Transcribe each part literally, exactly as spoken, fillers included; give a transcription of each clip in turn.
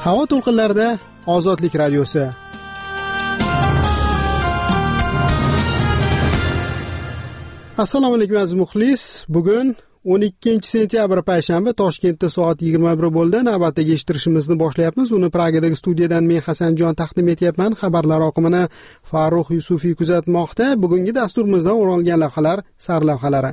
Havo to'lqinlarida Ozodlik radiosi. Assalomu alaykum aziz muxlis. Bugun o'n ikkinchi sentyabr payshanba, Toshkentda soat yigirma bir bo'ldi. Navbatdagi eshittirishimizni boshlayapmiz. Uni Pragadagi studiyadan men Hasanjon taqdim etyapman. Xabarlar oqimini Farruh Yusufiy kuzatmoqda. Bugungi dasturimizdan o'ralgan lavhalar sarlavhalari.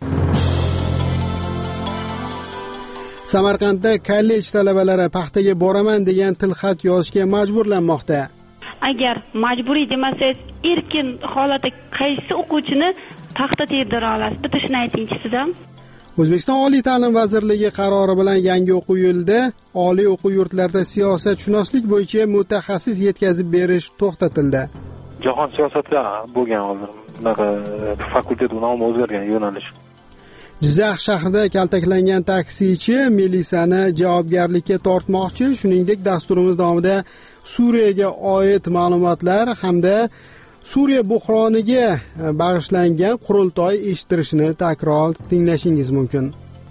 Samarqandda kollej talabalari paxtaga boraman degan tilxat yozishga majburlanmoqda. Agar majburiy demasangiz, erkin holatda qaysi o'quvchini paxta terdira olasiz? Bitta shuni ayting sizdan. O'zbekiston Oliy ta'lim vazirligi qarori bilan yangi o'quv yilida oliy o'quv yurtlarida siyosatshunoslik bo'yicha mutaxassis yetkazib berish to'xtatildi. Jahon siyosatida bo'lgan hozir bunaqa fakultet nomi o'zgargan yo'nalish. Jizzax shahrida kaltaklangan taksichi Melisani javobgarlikka tortmoqchi. Shuningdek, dasturimiz davomida Suriyaga oid ma'lumotlar hamda Suriya buhroniga bag'ishlangan qurultoy eshittirishini takror tinglashingiz mumkin.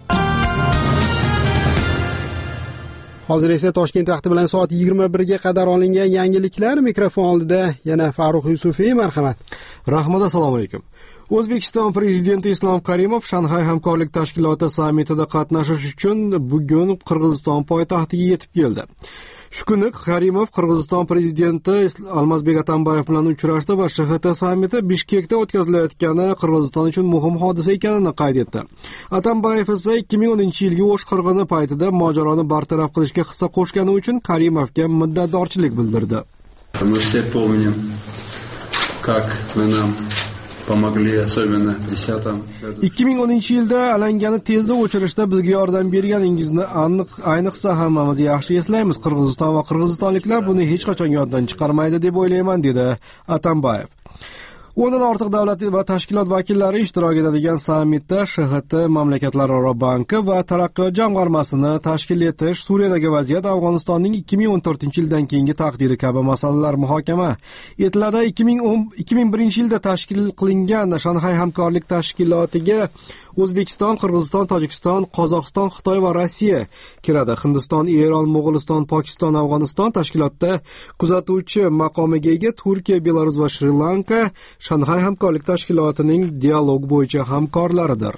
Hozir esa Toshkent vaqti bilan soat yigirma birga qadar olingan yangiliklar. Mikrofon oldida yana Farruh Yusufiy, marhamat. Rahmat, assalomu alaykum. O'zbekiston prezidenti Islom Karimov Shanxay hamkorlik tashkiloti sammitida qatnashish uchun bugun Qirg'iziston poytaxtiga yetib keldi. Shu kuni Karimov Qirg'iziston prezidenti Almazbek Atambayev bilan uchrashdi va Sh X T sammiti Bishkekda o'tkazilayotgani Qirg'iziston uchun muhim hodisa ekanini qayd etdi. Atambayev esa ikki ming o'ninchi yilgi O'sh qirg'ini paytida mojaroni bartaraf qilishga hissa qo'shgani uchun Karimovga minnatdorchilik bildirdi. Мы все помним, как вы нам помогли, особенно в десятом году. ikki ming o'ninchi yilda alangani tezda o'chirishda bizga yordam berganingizni aniq ayniqsa hammamiz yaxshi eslaymiz. Qirg'iziston va qirg'izistonliklar buni hech qachon yoddan chiqarmaydi deb o'ylayman, dedi Atambayev. o'ndan ortiq davlat va tashkilot vakillari ishtirok etadigan sammitda Sh X T mamlakatlararo banki va taraqqiyot jamg'armasini tashkil etish, Suriyadagi vaziyat, Afg'onistonning ikki ming o'n to'rtinchi yildan keyingi taqdiri kabi masalalar muhokama etiladi. ikki ming birinchi yilda tashkil qilingan Shanxay hamkorlik tashkilotiga O'zbekiston, Qirg'iziston, Tojikiston, Qozog'iston, Xitoy va Rossiya kiradi. Hindiston, Eron, Mo'g'uliston, Pokiston, Afg'oniston tashkilotda kuzatuvchi maqomiga ega. Turkiya, Belarus va Shri-Lanka Shanxay hamkorlik tashkilotining dialog bo'yicha hamkorlaridir.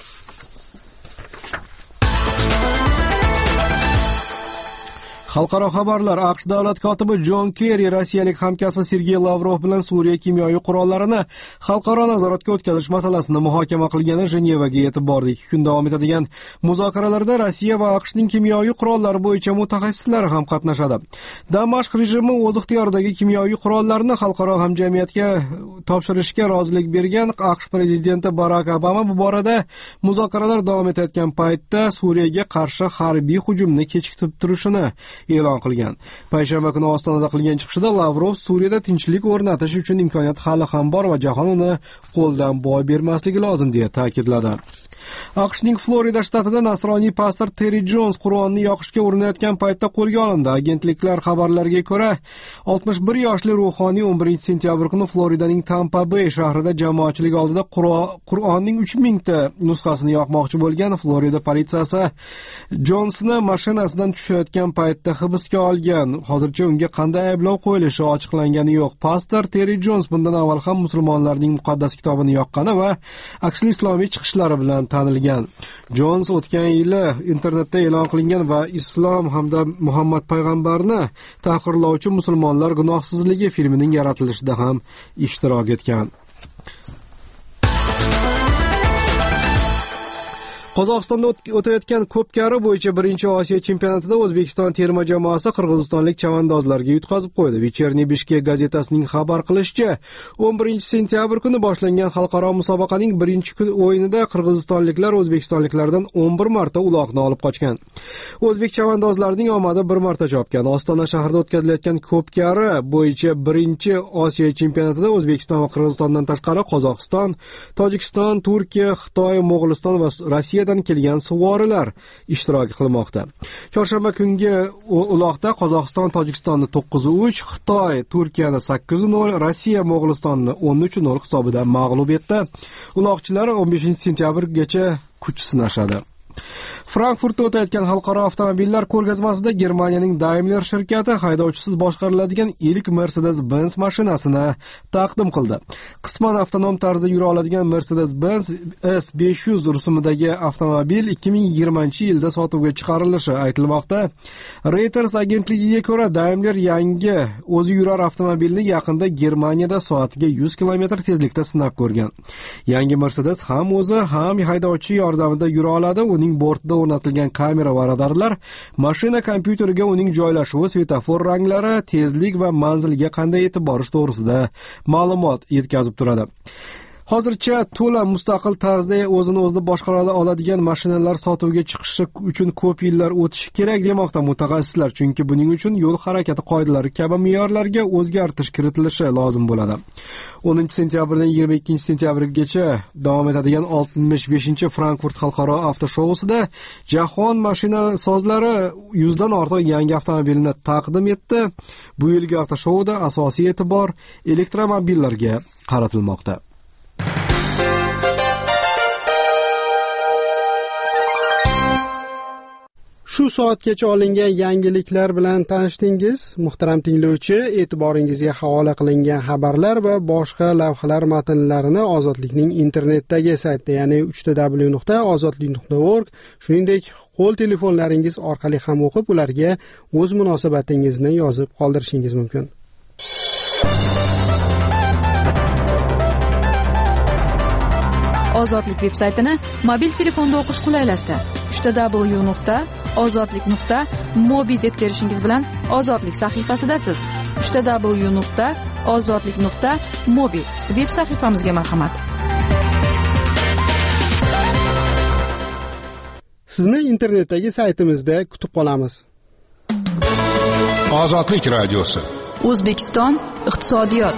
Xalqaro xabarlar. AQSh davlat kotibi Jon Kerri rossiyalik hamkasbi Sergey Lavrov bilan Suriya kimyoviy qurollarini xalqaro nazoratga o'tkazish masalasini muhokama qilgani Jenevaga yetib bordi. ikki kun davom etadigan muzokaralarda Rossiya va AQShning kimyoviy qurollari bo'yicha mutaxassislari ham qatnashadi. Damashq rejimi o'z ixtiyoridagi kimyoviy qurollarni xalqaro hamjamiyatga topshirishga rozilik bergan. AQSh prezidenti Barak Obama bu borada muzokaralar davom etayotgan paytda Suriyaga qarshi harbiy hujumni kechiktirib turishini e'lon qilgan. Payshanba kuni Ostonada qilgan chiqishida Lavrov Suriyada tinchlik o'rnatish uchun imkoniyat hali ham bor va jahon uni qo'ldan boy bermasligi lozim deya ta'kidladi. AQShning Florida shtatida nasroniy pastor Terry Jones Qur'onni yoqishga urinayotgan paytda qo'lga olindi. Agentliklar xabarlariga ko'ra, oltmish bir yoshli ruhoniy o'n birinchi sentyabr kuni Floridaning Tampa Bay shahrida jamoatchilik oldida Qur'onning uch ming ta nusxasini yoqmoqchi bo'lgan. Florida politsiyasi Jonsni mashinasidan tushayotgan paytda hibsga olgan. Hozircha unga qanday ayblov qo'yilishi ochiqlangani yo'q. Pastor Terry Jones bundan avval ham musulmonlarning muqaddas kitobini yoqqani va aksli islomiy chiqishlari bilan tanilgan. Jons o'tgan yili internetda e'lon qilingan va islom hamda Muhammad payg'ambarni tahqirlovchi musulmonlar gunohsizligi filmining yaratilishida ham ishtirok etgan. Qozog'istonda o'tayotgan ko'pkari bo'yicha birinchi Osiyo chempionatida O'zbekiston terma jamoasi qirg'izistonlik chavandozlarga yutqazib qo'ydi. Вечерний Bishkek gazetasining xabar qilishicha, o'n birinchi sentyabr kuni boshlangan xalqaro musobaqaning birinchi kun o'yinida qirg'izistonliklar o'zbekistonliklardan o'n bir marta uloqni olib qochgan. O'zbek chavandozlarining omadi bir marta chopgan. Ostona shahrida o'tkazilayotgan ko'pkari bo'yicha birinchi Osiyo chempionatida O'zbekiston va Qirg'izistondan tashqari Qozog'iston, Tojikiston, Turkiya, Xitoy, Mo'g'uliston va Rossiya kelgan suvorilar ishtirok qilmoqda. Chorshanba kungi uloqda Qozog'iston Tojikistonni to'qqiz uch, Xitoy Turkiyani sakkiz nol, Rossiya Mo'g'ulistonni o'n uch nol hisobida mag'lub etdi. Uloqchilar o'n beshinchi sentyabrgacha kuch sinashadi. Frankfurtda o'tayotgan xalqaro avtomobillar ko'rgazmasida Germaniyaning Daimler shirkati haydovchisiz boshqariladigan ilk Mercedes-Benz mashinasini taqdim qildi. Qisman avtonom tarzda yura oladigan Mercedes-Benz S besh yuz rusumidagi avtomobil ikki ming yigirmanchi yilda sotuvga chiqarilishi aytilmoqda. Reuters agentligiga ko'ra, Daimler yangi o'zi yurar avtomobilni yaqinda Germaniyada soatiga yuz kilometr tezlikda sinab ko'rgan. Yangi Mercedes ham o'zi ham haydovchi yordamida yura oladi. Uning bortida o'rnatilgan kamera va radarlar mashina kompyuteriga uning joylashuvi, svetofor ranglari, tezlik va manzilga qanday yetib borish to'g'risida ma'lumot yetkazib turadi. Hozircha to'la mustaqil tarzda o'zini o'zi boshqara oladigan mashinalar sotuvga chiqishi uchun ko'p yillar o'tishi kerak demoqda mutaxassislar, chunki buning uchun yo'l harakati qoidalari kabi me'yorlarga o'zgartirish kiritilishi lozim bo'ladi. o'ninchi sentyabrdan yigirma ikkinchi sentyabrgacha davom etadigan oltmish beshinchi Frankfurt xalqaro avtoshousida jahon mashina sozlari yuzdan ortiq yangi avtomobilni taqdim etdi. Bu yilgi avtoshouda asosiy e'tibor elektromobillarga qaratilmoqda. Shu soatgacha olingan yangiliklar bilan tanishdingiz. Muhtaram tinglovchi, e'tiboringizga havola qilingan xabarlar va boshqa lavhalar matnlarini Ozodlikning internetdagi saytida, ya'ni uch w w nuqta ozodlik nuqta org, shuningdek qo'l telefonlaringiz orqali ham o'qib, ularga o'z munosabatingizni yozib qoldirishingiz mumkin. Ozodlik veb-saytini mobil telefonda o'qish qulaylashdi. uch w nuqta ozodlik nuqta mobi deb terishingiz bilan Ozodlik sahifasidasiz. uch w nuqta ozodlik nuqta mobi veb sahifamizga marhamat. Sizni internetdagi saytimizda kutib qolamiz. Ozodlik radiosi. O'zbekiston iqtisodiyot.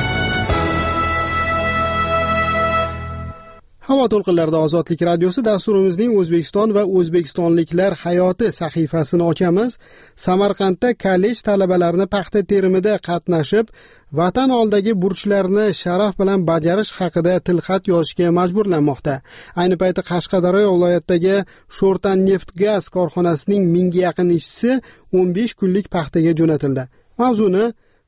Havo to'lqinlarida Ozodlik radiosi dasturimizning O'zbekiston va o'zbekistonliklar hayoti sahifasini ochamiz. Samarqandda kollej talabalarini paxta terimida qatnashib, vatan oldidagi burchlarini sharaf bilan bajarish haqida tilxat yozishga majburlanmoqda. Ayni paytda Qashqadaryo viloyatidagi Sho'rtan neft gaz korxonasining mingga yaqin ishchisi o'n besh kunlik paxtaga jo'natildi. Mavzuni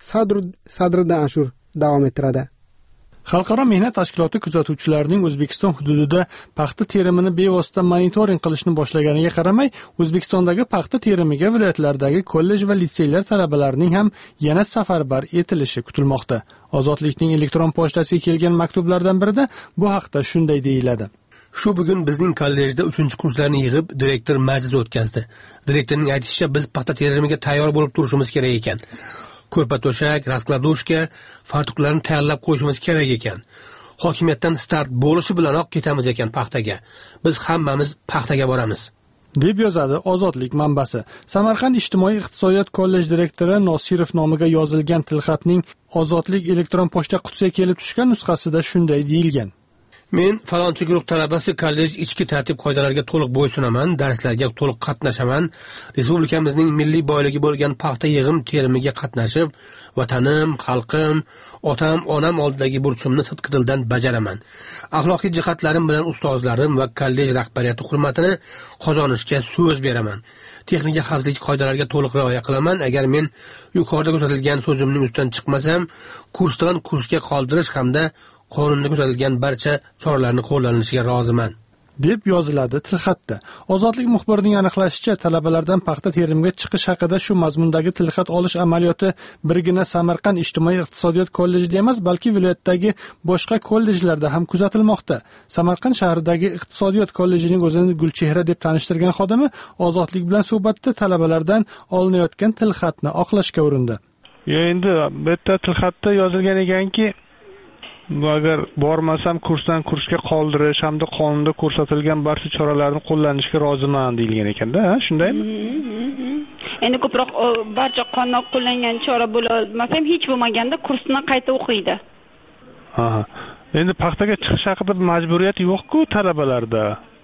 Sadriddin Ashur davom ettiradi. Xalqaro mehnat tashkiloti kuzatuvchilarining O'zbekiston hududida paxta terimini bevosita monitoring qilishni boshlaganiga qaramay, O'zbekistondagi paxta terimiga viloyatlardagi kollej va litseylar talabalarining ham yana safarbar etilishi kutilmoqda. Ozodlikning elektron pochtasiga kelgan maktublardan birida bu haqda shunday deyiladi. Shu bugun bizning kollejda uchinchi kurslarni yig'ib, direktor majlis o'tkazdi. Direktorning aytishicha, biz paxta terimiga tayyor bo'lib turishimiz kerak ekan. Ko'rpa to'shak, raskladушка, fartuqlarni tayyorlab qo'yishimiz kerak ekan. Hokimiyatdan start bo'lishi bilanoq ketamiz ekan paxtaga. Biz hammamiz paxtaga boramiz, deb yozadi Ozodlik manbasi. Samarqand ijtimoiy iqtisodiyot kollej direktori Nosirov nomiga yozilgan tilxatning Ozodlik elektron pochta qutisiga kelib tushgan nusxasida shunday deyilgan. Men falonchi guruh talabasi kollej ichki tartib qoidalariga to'liq bo'ysunaman, darslarga to'liq qatnashaman, respublikamizning milliy boyligi bo'lgan paxta yig'im terimiga qatnashib, vatanim, xalqim, otam, onam oldidagi burchimni sidqi dildan bajaraman. Axloqiy jihatlarim bilan ustozlarim va kollej rahbariyati hurmatini qozonishga so'z beraman. Texnika xavfsizlik qoidalariga to'liq rioya qilaman. Agar men yuqorida ko'rsatilgan so'zimning ustidan chiqmasam, kursdan kursga qoldirish hamda qonunda ko'rsatilgan barcha choralarni qo'llanishiga roziman, deb yoziladi tilxatda. Ozodlik muxbirining aniqlashicha, talabalardan paxta terimiga chiqish haqida shu mazmundagi tilxat olish amaliyoti birgina Samarqand ijtimoiy iqtisodiyot kollejida emas, balki viloyatdagi boshqa kollejlarda ham kuzatilmoqda. Samarqand shahridagi iqtisodiyot kollejining o'zini Gulchehra deb tanishtirgan xodimi Ozodlik bilan suhbatda talabalardan olinayotgan tilxatni oqlashga urindi. Yo, endi bu yerda tilxatda yozilgan ekanki, agar bormasam kursdan kursga qoldirish hamda qonunda ko'rsatilgan barcha choralarni qo'llanishga roziman deyilgan ekanda, ha, shundaymi? Endi ko'proq barcha qonunda qo'llangan chora bo'la olmasam, hech bo'lmaganda kursni qayta o'qiydi. Ha. Endi paxtaga chiqish haqida majburiyat yo'q-ku talabalarda.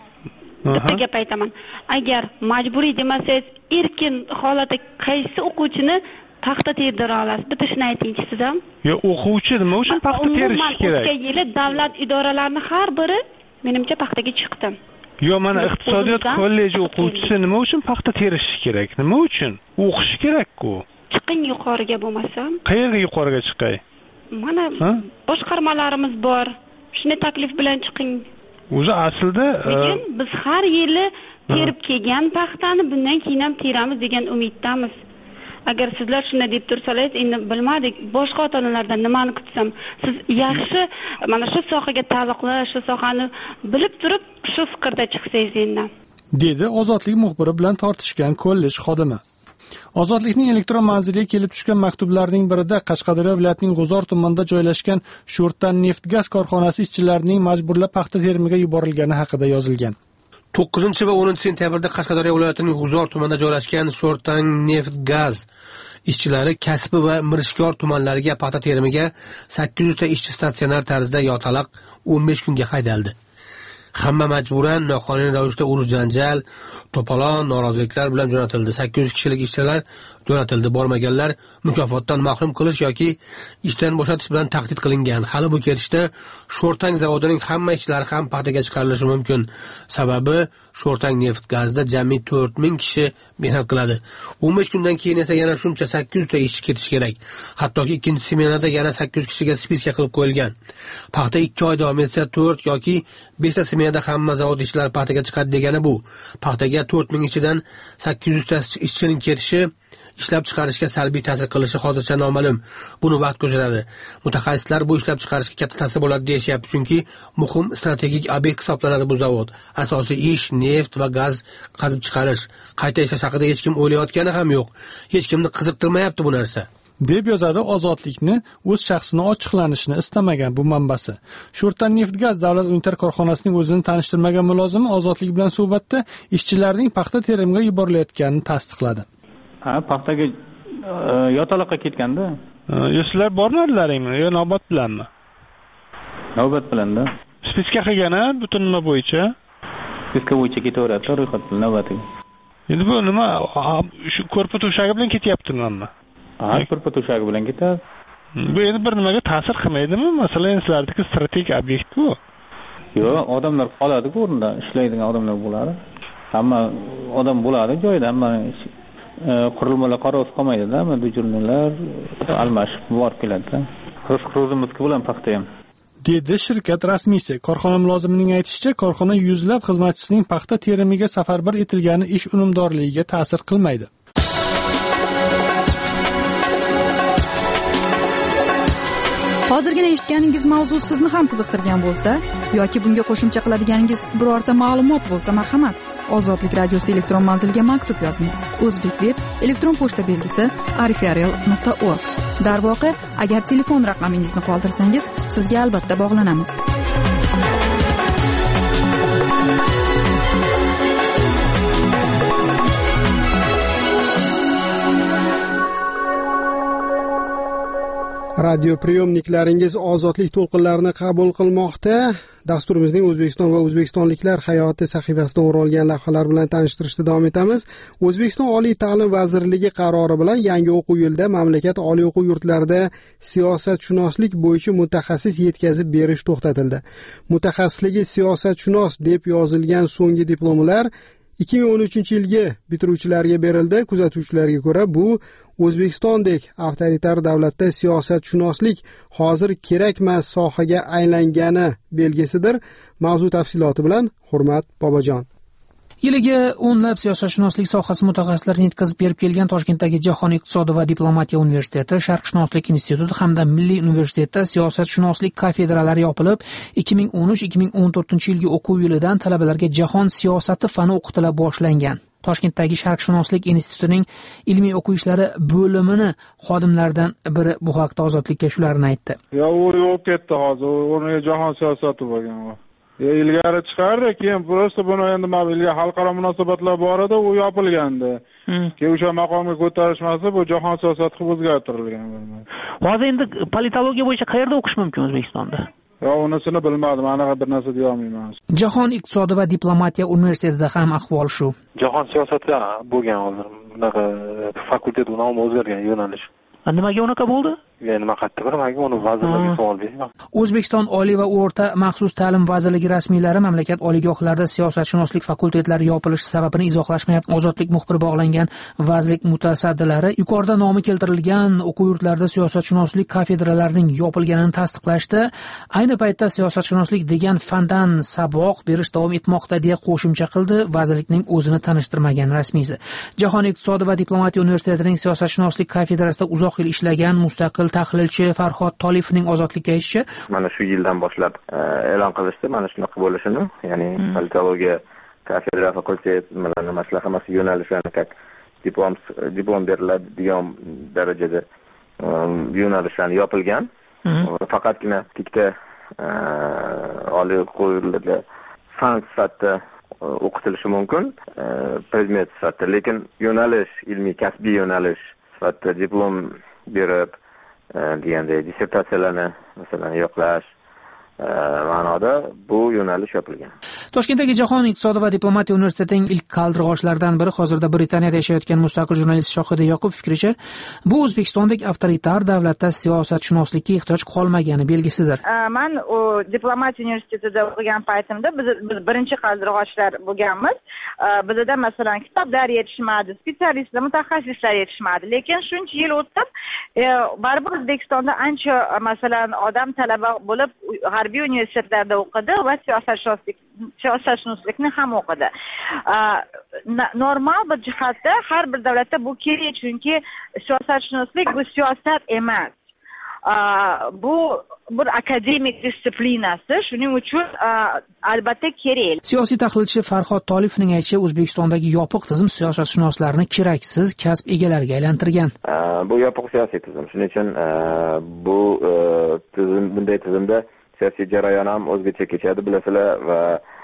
Bitta gap aytaman. Agar majburiy demasangiz, erkin holatda qaysi o'quvchini paxta terdira olasiz? Bitta shuni aytingchi siz ham. Yo, o'quvchi nima uchun paxta terish kerak? O'tgan yili davlat idoralarining har biri menimcha paxtaga chiqdi. Yo, mana iqtisodiyot kolleji o'quvchisi nima uchun paxta terishi kerak? Nima uchun? O'qishi kerak-ku. Chiqing yuqoriga bo'lmasam. Qayerga yuqoriga chiqay? Mana boshqarmalarimiz bor. Shuni taklif bilan chiqing. O'zi aslida lekin biz har yili terib kelgan paxtani bundan keyin ham teramiz degan umiddamiz. Agar sizlar shunday deb tursangiz, endi bilmadik, boshqa ota-onalardan nimani kutsam. Siz yaxshi mana shu sohaga taalluqli, shu sohani bilib turib, shu fikrda chiqsangiz endi. Dedi Ozodlik muxbiri bilan tortishgan kollej xodimi. Ozodlikning elektron manziliga kelib tushgan maktublarning birida Qashqadaryo viloyatining G'uzor tumanida joylashgan Sho'rtan neft gaz korxonasi ishchilarining majburlab paxta terimiga yuborilgani haqida yozilgan. to'qqizinchi va o'ninchi sentyabrda Qashqadaryo viloyatining G'uzor tumanida joylashgan Sho'rtan neft gaz ishchilari Kasbi va Mirishkor tumanlariga paxta terimiga sakkiz yuz ta ishchi statsionar tarzda yotalaq o'n besh kunga haydaldi. Hamma majburan noqonuniy ravishda urush janjal, to'polon, noroziliklar bilan jo'natildi. sakkiz yuz kishilik ishchilar jo'natildi. Bormaganlar mukofotdan mahrum qilish yoki ishdan bo'shatish bilan tahdid qilingan. Hali bu ketishda Sho'rtang zavodining hamma ishlari ham paxtaga chiqarilishi mumkin. Sababi Sho'rtang neft gazda jami to'rt ming kishi mehnat qiladi. o'n besh kundan keyin esa yana shuncha sakkiz yuz ta ishchi ketishi kerak. Hattoki ikkinchi smenada yana sakkiz yuz kishiga spiska qilib qo'yilgan. Paxta ikki oy davom etsa to'rt yoki besh ta smenada hamma zavod ishlari paxtaga chiqadi degani bu. Paxtaga to'rt ming ichidan sakkiz yuz ta ishchining ketishi ishlab chiqarishga salbiy ta'sir qilishi hozircha noma'lum. Buni vaqt ko'rsatadi. Mutaxassislar bu ishlab chiqarishga katta ta'sir bo'ladi deyishyapti, chunki muhim strategik obyekt hisoblanadi bu zavod. Asosiy ish neft va gaz qazib chiqarish. Qayta ishlash haqida hech kim o'ylayotgani ham yo'q. Hech kimni qiziqtirmayapti bu narsa. deb yozadi Ozodlikni o'z shaxsini ochiqlanishini istamagan bu manbasi. Sho'rtan neft gaz davlat unitar korxonasining o'zini tanishtirmagan mulozimi Ozodlik bilan suhbatda ishchilarning paxta terimiga yuborilayotganini tasdiqladi. Ha, paxtaga yotaloqqa ketganda. Sizlar bormadinglarmi yo navbat bilanmi? Navbat bilan-da. Spiska qilgan-a butun nima bo'yicha? Spiska bo'yicha ketaveradi ro'yxat bilan navbatiga. Endi bu nima shu ko'rpa to'shagi bilan ketyaptimi? Ha, ko'rpa to'shagi bilan ketadi. Bu endi bir nimaga ta'sir qilmaydimi? Masalan, sizlardagi strategik obyekt-ku. Yo'q, odamlar qoladi-ku o'rnida, ishlaydigan odamlar bo'ladi. Hamma odam bo'ladi joyda, hamma qurilmalar qarovsiz qolmaydi-da, mana dujurnalar almashib borib keladi-da. Xizmatimiz bilan paxta ham. Dedi shirkat rasmiysi. Korxona mulozimining aytishicha, korxona yuzlab xizmatchisining paxta terimiga safarbar etilgani ish unumdorligiga ta'sir qilmaydi. Hozirgina eshitganingiz mavzu sizni ham qiziqtirgan bo'lsa yoki bunga qo'shimcha qiladiganingiz birorta ma'lumot bo'lsa, marhamat, Ozodlik radiosi elektron manziliga maktub yozing. O'zbek web elektron pochta belgisi arifiarel nuqta org. Darvoqe, agar telefon raqamingizni qoldirsangiz, sizga albatta bog'lanamiz. Radio priyomniklaringiz ozodlik to'lqinlarini qabul qilmoqda. Dasturimizning O'zbekiston va o'zbekistonliklar hayoti sahifasidan o'ralgan lavhalar bilan tanishtirishda davom etamiz. O'zbekiston Oliy ta'lim vazirligi qarori bilan yangi o'quv yilida mamlakat oliy o'quv yurtlarida siyosatshunoslik bo'yicha mutaxassis yetkazib berish to'xtatildi. Mutaxassisligi siyosatshunos deb yozilgan so'nggi diplomlar ikki ming o'n uchinchi yilgi bitiruvchilarga berildi. Kuzatuvchilarga ko'ra, bu O'zbekistondek avtoritar davlatda siyosatshunoslik hozir kerakmas sohaga aylangani belgisidir. Mavzu tafsiloti bilan Hurmat Bobojon. Yiliga o'nlab siyosatshunoslik sohasi mutaxassislarini yetkazib berib kelgan Toshkentdagi Jahon iqtisodi va diplomatiya universiteti, Sharqshunoslik instituti hamda Milliy universitetda siyosatshunoslik kafedralari yopilib, ikki ming o'n uch ikki ming o'n to'rtinchi yilgi o'quv yilidan talabalarga jahon siyosati fani o'qitila boshlangan. Toshkentdagi Sharqshunoslik institutining ilmiy o'quv ishlari bo'limining xodimlaridan biri bu haqda Ozodlikka shularni aytdi. Ya u yo'q ketdi hozir, o'rniga jahon siyosati bo'lgan. Ya ilgari chiqardi, keyin просто buni endi mobilga xalqaro munosabatlar bor edi, u yopilgandi. Keyin o'sha maqomga ko'tarishmasa, bu jahon siyosati qilib o'zgartirilgan. Hozir endi politologiya bo'yicha qayerda o'qish mumkin O'zbekistonda? Ya unisini bilmadim, aniq bir narsa deya olmayman. Jahon iqtisodi va diplomatiya universitetida ham ahvol shu. Jahon siyosati bo'lgan hozir. Bunaqa fakultet unaqa o'zgargan yo'nalish. Nimaga unaqa bo'ldi? nima qattiq bir uni vazirlarga savol beraman. O'zbekiston Oliy va o'rta maxsus ta'lim vazirligi rasmiylari mamlakat oliygohlarida siyosatshunoslik fakultetlari yopilishi sababini izohlashmayapti. Ozodlik muxbiri bog'langan vazirlik mutasaddilari yuqorida nomi keltirilgan o'quv yurtlarida siyosatshunoslik kafedralarining yopilganini tasdiqlashdi. Ayni paytda siyosatshunoslik degan fandan saboq berish davom etmoqda deya qo'shimcha qildi vazirlikning o'zini tanishtirmagan rasmiysi. Jahon iqtisodi va diplomatiya universitetining siyosatshunoslik kafedrasida uzoq yil ishlagan mustaqil tahlilchi Farhod Tolifning ozodlikka aytishicha, mana shu yildan boshlab e'lon qilishdi mana shunaqa bo'lishini, ya'ni politologiya kafedra fakultet bilan maslahat emas yo'nalishlarni как diplom diplom beriladigan darajada yo'nalishlarni yopilgan. Faqatgina ikkita oliy o'quv yurtlarida fan sifatida o'qitilishi mumkin, predmet sifatida, lekin yo'nalish ilmiy kasbiy yo'nalish sifatida diplom berib deganday dissertatsiyalarni masalan yo'qlash ma'noda bu yo'nalish yopilgan. Toshkentdagi Jahon iqtisodi va diplomatiya universitetining ilk qaldirg'ochlaridan biri hozirda Britaniyada yashayotgan mustaqil jurnalist Shohida Yoqub fikricha, bu O'zbekistondek avtoritar davlatda siyosatshunoslikka ehtiyoj qolmagani belgisidir. Men u diplomatiya universitetida o'qigan paytimda biz biz birinchi qaldirg'ochlar bo'lganmiz. Bizda masalan kitoblar yetishmadi, spesialistlar, mutaxassislar yetishmadi. Lekin shuncha yil o'tib, baribir O'zbekistonda ancha masalan odam talaba bo'lib harbiy universitetlarda o'qidi va siyosatshunoslik siyosatshunoslikni ham o'qidi. Normal bir jihatda har bir davlatda bu kerak, chunki siyosatshunoslik bu siyosat emas. Bu bir akademik disiplinasi, shuning uchun albatta kerak. Siyosiy tahlilchi Farhod Tolifning aytishicha, O'zbekistondagi yopiq tizim siyosatshunoslarni keraksiz kasb egalariga aylantirgan. Bu yopiq siyosiy tizim. Shuning uchun bu tizim bunday tizimda siyosiy jarayon ham o'zgacha kechadi bilasizlar va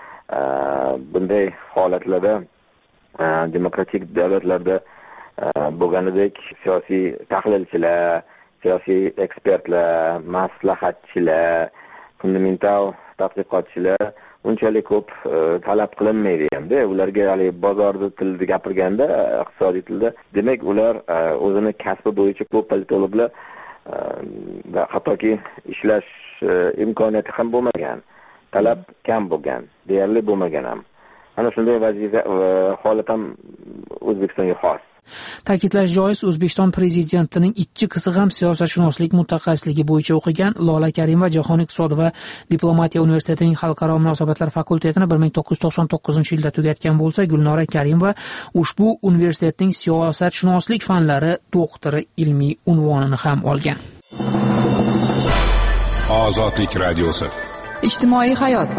bunday holatlarda demokratik davlatlarda bo'lganidek siyosiy tahlilchilar, siyosiy ekspertlar, maslahatchilar, fundamental tadqiqotchilar unchalik ko'p talab qilinmaydi endi. Ularga hali bozorda tilda gapirganda, iqtisodiy tilda, demak ular o'zini kasbi bo'yicha ko'p politologlar va hattoki ishlash imkoniyati ham bo'lmagan, talab kam bo'lgan, deyarli bo'lmagan ham. Ana shunday vazifa holat ham O'zbekistonga xos. Ta'kidlash joiz, O'zbekiston prezidentining ikki qizi ham siyosatshunoslik mutaxassisligi bo'yicha o'qigan. Lola Karimova Jahon iqtisodi va diplomatiya universitetining xalqaro munosabatlar fakultetini bir ming to'qqiz yuz to'qson to'qqizinchi yilda tugatgan bo'lsa, Gulnora Karimova ushbu universitetning siyosatshunoslik fanlari doktori ilmiy unvonini ham olgan. Ozodlik radiosi. Ijtimoiy hayot.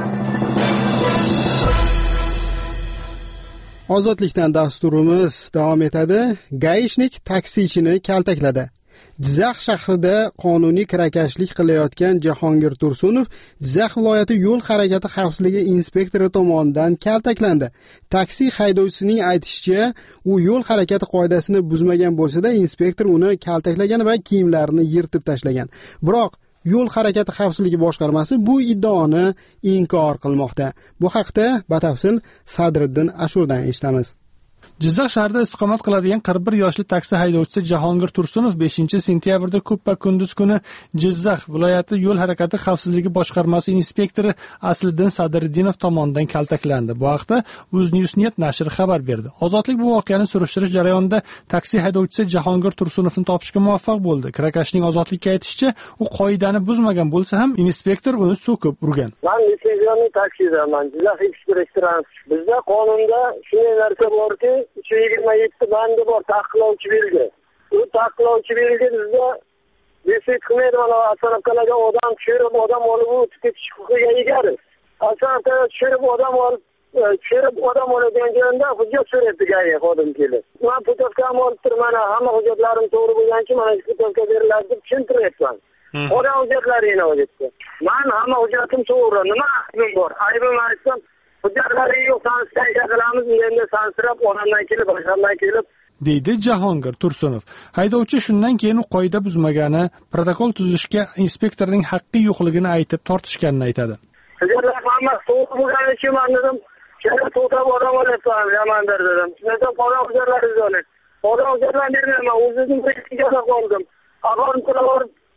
Ozodlikdan dasturimiz davom etadi. Gaishnik taksichini kaltakladi. Jizzax shahrida qonuniy kirakashlik qilayotgan Jahongir Tursunov Jizzax viloyati yo'l harakati xavfsizligi inspektori tomonidan kaltaklandi. Taksi haydovchisining aytishicha, u yo'l harakati qoidasini buzmagan bo'lsa-da, inspektor uni kaltaklagan va kiyimlarini yirtib tashlagan. Biroq yo'l harakati xavfsizligi boshqarmasi bu iddaoni inkor qilmoqda. Bu haqda batafsil Sadriddin Ashurdan eshitamiz. Jizzax shahrida istiqomat qiladigan qirq bir yoshli taksi haydovchisi Jahongir Tursunov beshinchi sentyabrda ko'ppa kunduz kuni Jizzax viloyati yo'l harakati xavfsizligi boshqarmasi inspektori Asliddin Sadriddinov tomonidan kaltaklandi. Bu haqda UzNewsNet nashri xabar berdi. Ozodlik bu voqeani surishtirish jarayonida taksi haydovchisi Jahongir Tursunovni topishga muvaffaq bo'ldi. Kirakashning Ozodlikka aytishicha, u qoidani buzmagan bo'lsa ham inspektor uni so'kib urgan. Men litsenziyali taksidaman. Jizzax Express. Bizda qonunda shunday narsa borki, uch yuz yigirma yetti bandi bor, taqiqlovchi belgi. U taqiqlovchi belgi bizda desak qilmaydi, mana Asanobkalaga odam tushirib, odam olib o'tib ketish huquqiga egamiz. Asanobkaga tushirib, odam olib tushirib, odam oladigan joyda hujjat so'rayapti g'ayri xodim kelib. Men putovkam olib turman, hamma hujjatlarim to'g'ri bo'lgancha mana shu putovka beriladi deb tushuntiryapman. Odam hujjatlarini olyapti. Men hamma hujjatim to'g'ri, nima aybim bor? Aybim aytsam hujjatlari yo'q, sanksiya qilamiz, endi sansirab odamdan kelib, boshqalardan kelib deydi Jahongir Tursunov. Haydovchi shundan keyin u qoida buzmagani, protokol tuzishga inspektorning haqqi yo'qligini aytib tortishganini aytadi. Hujjatlar hammasi to'g'ri bo'lgani uchun men dedim, "Shunday to'xtab odam olyapman, yamandir" dedim. Shunda qolgan hujjatlar izolib. Odam hujjatlarni bermayman, o'zimning prekiga qoldim. Agar to'g'ri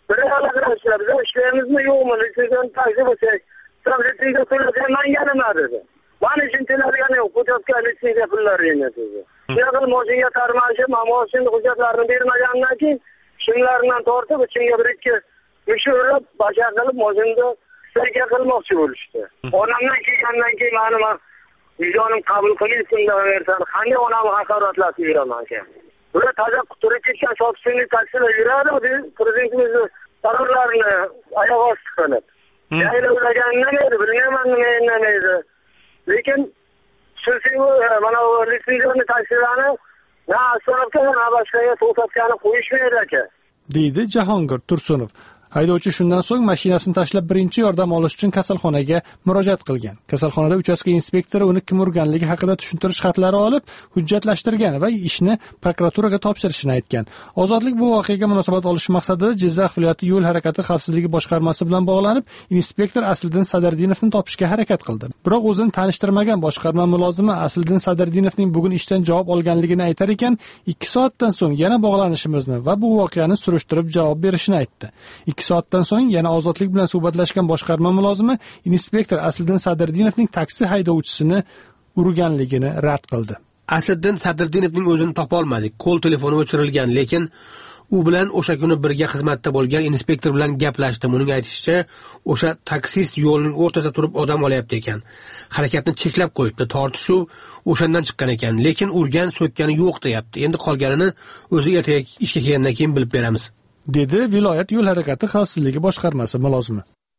bir aloqalashdilar. Biz ishlaymizmi yo'qmi? Lekin taksi bo'lsak, taksiga to'lagan man yanama dedi. Mana uchun to'lagani yo'q, hujjatga litsenziya pullarini dedi. Shunaqa qilib mashinaga tarmashib, mashina hujjatlarini bermagandan keyin shimlardan tortib, ichimga bir ikki mushurlab, bashar qilib mashinada sayga qilmoqchi bo'lishdi. Onamdan kelgandan keyin meni man vijonim qabul qilmaysan deb bersan, qanday onamni haqoratlatib yuraman ekan. Ular toza turib ketgan sotishni taksilar yuradi, prezidentimiz qarorlarini oyoq osti qilib. Yayla ulagandan edi, bilmayman nima endi. Lekin xususiy mana litsenziyani taksilarni na asfaltga na boshqaga to'xtatgani qo'yishmaydi aka, deydi Jahongir Tursunov. Haydovchi shundan so'ng mashinasini tashlab birinchi yordam olish uchun kasalxonaga murojaat qilgan. Kasalxonada uchastka inspektori uni kim urganligi haqida tushuntirish xatlari olib, hujjatlashtirgan va ishni prokuraturaga topshirishini aytgan. Ozodlik bu voqeaga munosabat olish maqsadida Jizzax viloyati yo'l harakati xavfsizligi boshqarmasi bilan bog'lanib, inspektor Asliddin Sadardinovni topishga harakat qildi. Biroq o'zini tanishtirmagan boshqarma mulozimi Asliddin Sadardinovning bugun ishdan javob olganligini aytar ekan, ikki soatdan so'ng yana bog'lanishimizni va bu voqeani surishtirib javob berishini aytdi. ikki soatdan so'ng yana Ozodlik bilan suhbatlashgan boshqarma mulozimi inspektor Asliddin Sadardinovning taksi haydovchisini urganligini rad qildi. Asliddin Sadardinovning o'zini topa olmadik. Qo'l telefoni o'chirilgan, lekin u bilan o'sha kuni birga xizmatda bo'lgan inspektor bilan gaplashdim. Uning aytishicha, o'sha taksist yo'lning o'rtasida turib odam olyapti ekan. Harakatni cheklab qo'yibdi. Tortishuv o'shandan chiqqan ekan, lekin urgan, so'kkani yo'q deyapti. Endi qolganini o'zi ertaga ishga kelgandan keyin bilib beramiz, dedi viloyat yo'l harakati xavfsizligi boshqarmasi mulozimi.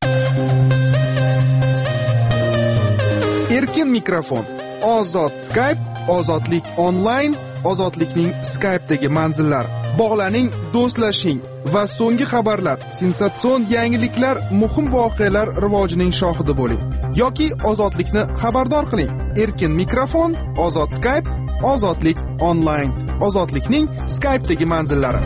Erkin mikrofon, ozod Skype, ozodlik onlayn, ozodlikning Skype'dagi manzillari. Bog'laning, do'stlashing va so'nggi xabarlar, sensatsion yangiliklar, muhim voqealar rivojining shohidi bo'ling. Yoki ozodlikni xabardor qiling. Erkin mikrofon, ozod Skype, ozodlik onlayn, ozodlikning Skype'dagi manzillari.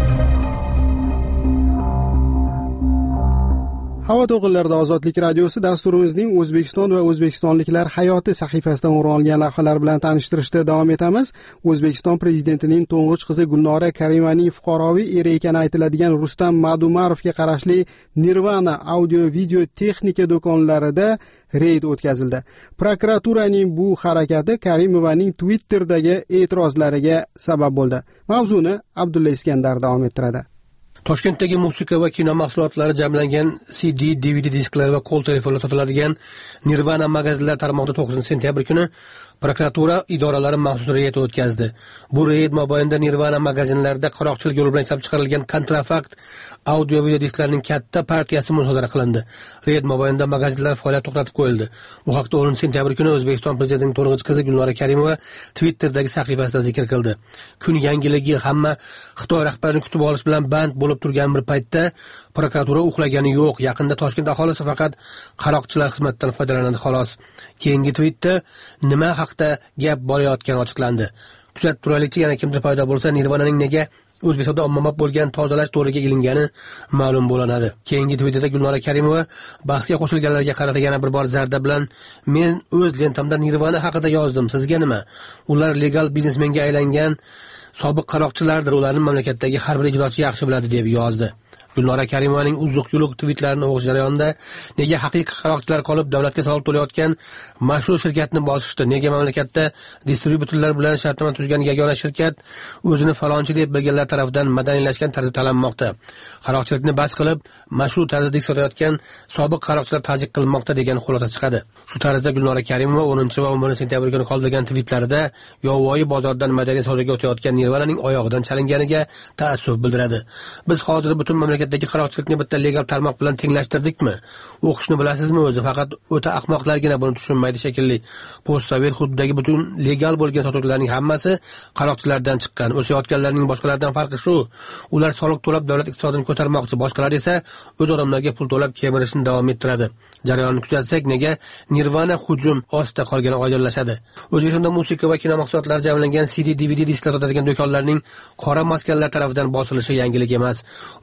Havo to'g'rilarida Ozodlik radiosi dasturimizning O'zbekiston va o'zbekistonliklar hayoti sahifasidan o'rin olgan lavhalar bilan tanishtirishda davom etamiz. O'zbekiston prezidentining to'ng'ich qizi Gulnora Karimaning fuqaroviy eri ekani aytiladigan Rustam Madumarovga qarashli Nirvana audio-video texnika do'konlarida reyd o'tkazildi. Prokuraturaning bu harakati Karimovaning Twitter'dagi e'tirozlariga sabab bo'ldi. Mavzuni Abdulla Iskandar davom ettiradi. Toshkentdagi musiqa va kino mahsulotlari jamlangan C D, D V D disklari va qo'l telefonlar sotiladigan Nirvana magazinlar tarmog'ida to'qqizinchi sentyabr kuni prokuratura idoralari maxsus reyd o'tkazdi. Bu reyd mobaynida Nirvana magazinlarida qaroqchilik yo'li bilan ishlab chiqarilgan kontrafakt audio video disklarining katta partiyasi musodara qilindi. Reyd mobaynida magazinlar faoliyat to'xtatib qo'yildi. Bu haqda o'ninchi sentyabr kuni O'zbekiston prezidentining to'ng'ich qizi Gulnora Karimova Twitter'dagi sahifasida zikr qildi. Kun yangiligi hamma Xitoy rahbarini kutib olish bilan band bo'lib turgan bir paytda prokuratura uxlagani yo'q. Yaqinda Toshkent aholisi faqat qaroqchilar xizmatidan foydalanadi xolos. Keyingi tweetda nima haqda gap borayotgani ochiqlandi. Kuzatib turaylikchi, yana kimdir paydo bo'lsa, Nirvananing nega O'zbekistonda ommabop bo'lgan tozalash to'riga ilingani ma'lum bo'lanadi. Keyingi tweetida Gulnora Karimova bahsga qo'shilganlarga qarata yana bir bor zarda bilan men o'z lentamda Nirvana haqida yozdim. Sizga nima? Ular legal biznesmenga aylangan sobiq qaroqchilardir. Ularni mamlakatdagi har bir ijrochi yaxshi biladi deb yozdi. Gulnora Karimovaning uzuq-yuluq tweetlarini o'qish jarayonida nega haqiqiy qaroqchilar qolib davlatga soliq to'layotgan mashhur shirkatni bosishdi? Nega mamlakatda distributorlar bilan shartnoma tuzgan yagona shirkat o'zini falonchi deb bilganlar tomonidan madaniylashgan tarzda tanlanmoqda? Qaroqchilikni bas qilib, mashhur tarzda disk sotayotgan sobiq qaroqchilar ta'zyiq qilinmoqda degan xulosa chiqadi. Shu tarzda Gulnora Karimova o'ninchi va o'n birinchi sentyabr kuni qoldirgan tweetlarida Yovvoyi bozordan madaniy savdoga o'tayotgan Nirvananing oyog'idan chalinganiga ta'assuf bildiradi. Biz hozir butun mamlakatdagi qaroqchilikni bitta legal tarmoq bilan tenglashtirdikmi? O'qishni bilasizmi o'zi? Faqat o'ta ahmoqlargina buni tushunmaydi shekilli. Post-sovet hududidagi butun legal bo'lgan sotuvchilarning hammasi qaroqchilardan chiqqan. O'sayotganlarning boshqalardan farqi shu. Ular soliq to'lab davlat iqtisodini ko'tarmoqchi, boshqalar esa o'z odamlarga pul to'lab kemirishni davom ettiradi. Jarayonni kuzatsak, nega Nirvana hujum ostida qolgani oydinlashadi. O'zbekistonda musiqa va kino mahsulotlari jamlangan C D, D V D disklar sotadigan do'konlarning qora maskanlar tomonidan bosilishi yangilik emas. O'zbekiston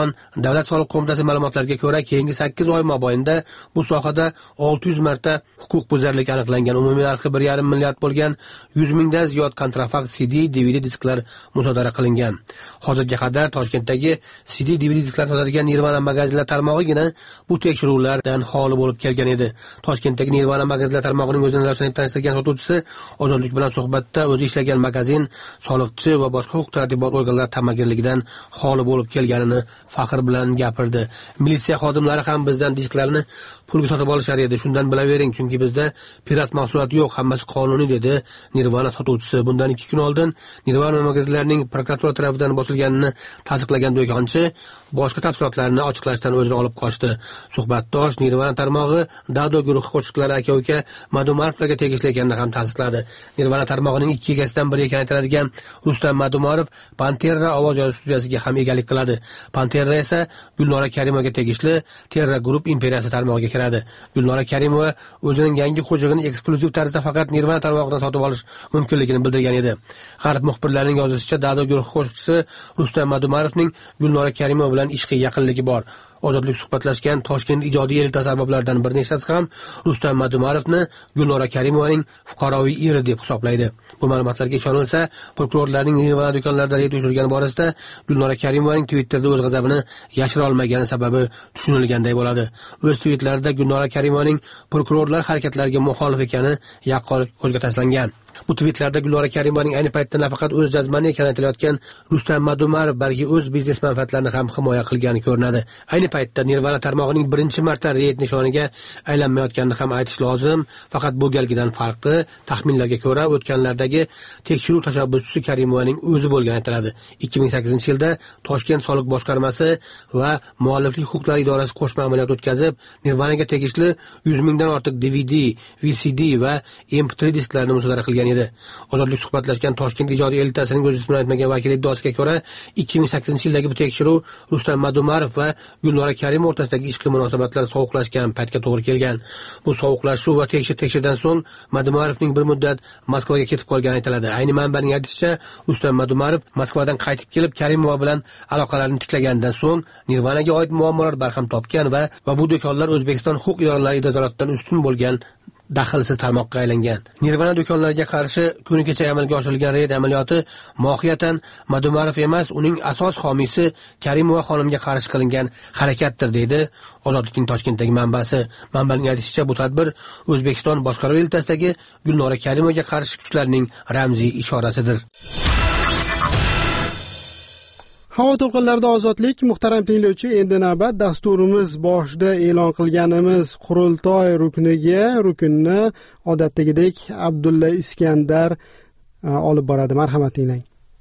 O'zbekiston Davlat soliq qo'mitasi ma'lumotlariga ko'ra, keyingi sakkiz oy mobaynida bu sohada olti yuz marta huquqbuzarlik aniqlangan. Umumiy narxi bir yarim milliard bo'lgan yuz mingdan ziyod kontrafakt C D, D V D disklar musodara qilingan. Hozirga qadar Toshkentdagi C D, D V D disklar sotadigan Nirvana magazinlar tarmog'igina bu tekshiruvlardan xoli bo'lib kelgan edi. Toshkentdagi Nirvana magazinlar tarmog'ining o'zini rasmiy tanishtirgan sotuvchisi Ozodlik bilan suhbatda o'zi ishlagan magazin soliqchi va boshqa huquq-tartibot organlari ta'magirligidan xoli bo'lib kelganini faxr bilan gapirdi. Militsiya xodimlari ham bizdan disklarni pulga sotib olishar edi. Shundan bilavering, chunki bizda pirat mahsulot yo'q, hammasi qonuniy, dedi Nirvana sotuvchisi. Bundan ikki kun oldin Nirvana magazinlarining prokuratura tomonidan bosilganini tasdiqlagan do'konchi boshqa tafsilotlarni ochiqlashdan o'zini olib qochdi. Suhbatdosh Nirvana tarmog'i Dado guruhi qo'shiqlari aka-uka Madumarovlarga tegishli ekanini ham tasdiqladi. Nirvana tarmog'ining ikki egasidan biri ekanini aytiladigan Rustam Madumarov Pantera ovoz yozish studiyasiga ham egalik qiladi. Pantera esa Gulnora Karimovaga tegishli Terra Group imperiyasi tarmog'iga kiradi. Gulnora Karimova o'zining yangi qo'shig'ini eksklyuziv tarzda faqat Nirvana tarmog'idan sotib olish mumkinligini bildirgan edi. G'arb muxbirlarining yozishicha, Dado guruhi qo'shiqchisi Rustam Madumarovning Gulnora Karimova bilan ishqiy yaqinligi bor. Ozodlik suhbatlashgan Toshkent ijodiy elitasi arboblaridan bir nechtasi ham Rustam Madumarovni Gulnora Karimovaning fuqaroviy eri deb hisoblaydi. Bu ma'lumotlarga ishonilsa, prokurorlarning Nirvana do'konlarida reyd uyushtirgani borasida Gulnora Karimovaning Twitterda o'z g'azabini yashira olmagani sababi tushunilganday bo'ladi. O'z tweetlarida Gulnora Karimovaning prokurorlar harakatlariga muxolif ekani yaqqol ko'zga tashlangan. Bu tweetlarda Gulnora Karimovaning ayni paytda nafaqat o'z jazmani ekanini aytilayotgan Rustam Madumarov, balki o'z biznes manfaatlarini ham himoya qilgani ko'rinadi. Ayni paytda Nirvana tarmog'ining birinchi marta reyd nishoniga aylanmayotganini ham aytish lozim. Faqat bu galgidan farqli. Taxminlarga ko'ra, o'tganlardagi tekshiruv tashabbuschisi Karimovaning o'zi bo'lgani aytiladi. ikki ming sakkizinchi yilda Toshkent soliq boshqarmasi va mualliflik huquqlari idorasi qo'shma amaliyot o'tkazib, Nirvanaga tegishli yuz mingdan ortiq D V D, V C D va M P три disklarni musodara qilgan edi. Ozodlik suhbatlashgan Toshkent ijodiy elitasining o'z ismini aytmagan vakil iddaosiga ko'ra, ikki ming sakkizinchi yildagi bu tekshiruv Rustam Madumarov va Gulnora Karimova o'rtasidagi ishqiy munosabatlar sovuqlashgan paytga to'g'ri kelgan. Bu sovuqlashuv va tekshir tekshirdan so'ng Madumarovning bir muddat Moskvaga ketib qolgani aytiladi. Ayni manbaning aytishicha, Rustam Madumarov Moskvadan qaytib kelib Karimova bilan aloqalarini tiklagandan so'ng Nirvanaga oid muammolar barham topgan va va bu do'konlar O'zbekiston huquq idoralari nazoratidan ustun bo'lgan daxlsiz tarmoqqa aylangan. Nirvana do'konlariga qarshi kuni kecha amalga oshirilgan reyd amaliyoti mohiyatan Madumarov emas, uning asos homiysi Karimova xonimga qarshi qilingan harakatdir, deydi Ozodlikning Toshkentdagi manbasi. Manbaning aytishicha, bu tadbir O'zbekiston boshqaruv elitasidagi Gulnora Karimovaga qarshi kuchlarning ramziy ishorasidir. Havo to'lqinlarida ozodlik. Muhtaram tinglovchi, endi navbat dasturimiz boshida e'lon qilganimiz qurultoy rukniga. Rukunni odatdagidek Abdulla Iskandar olib boradi. Marhamat tinglang.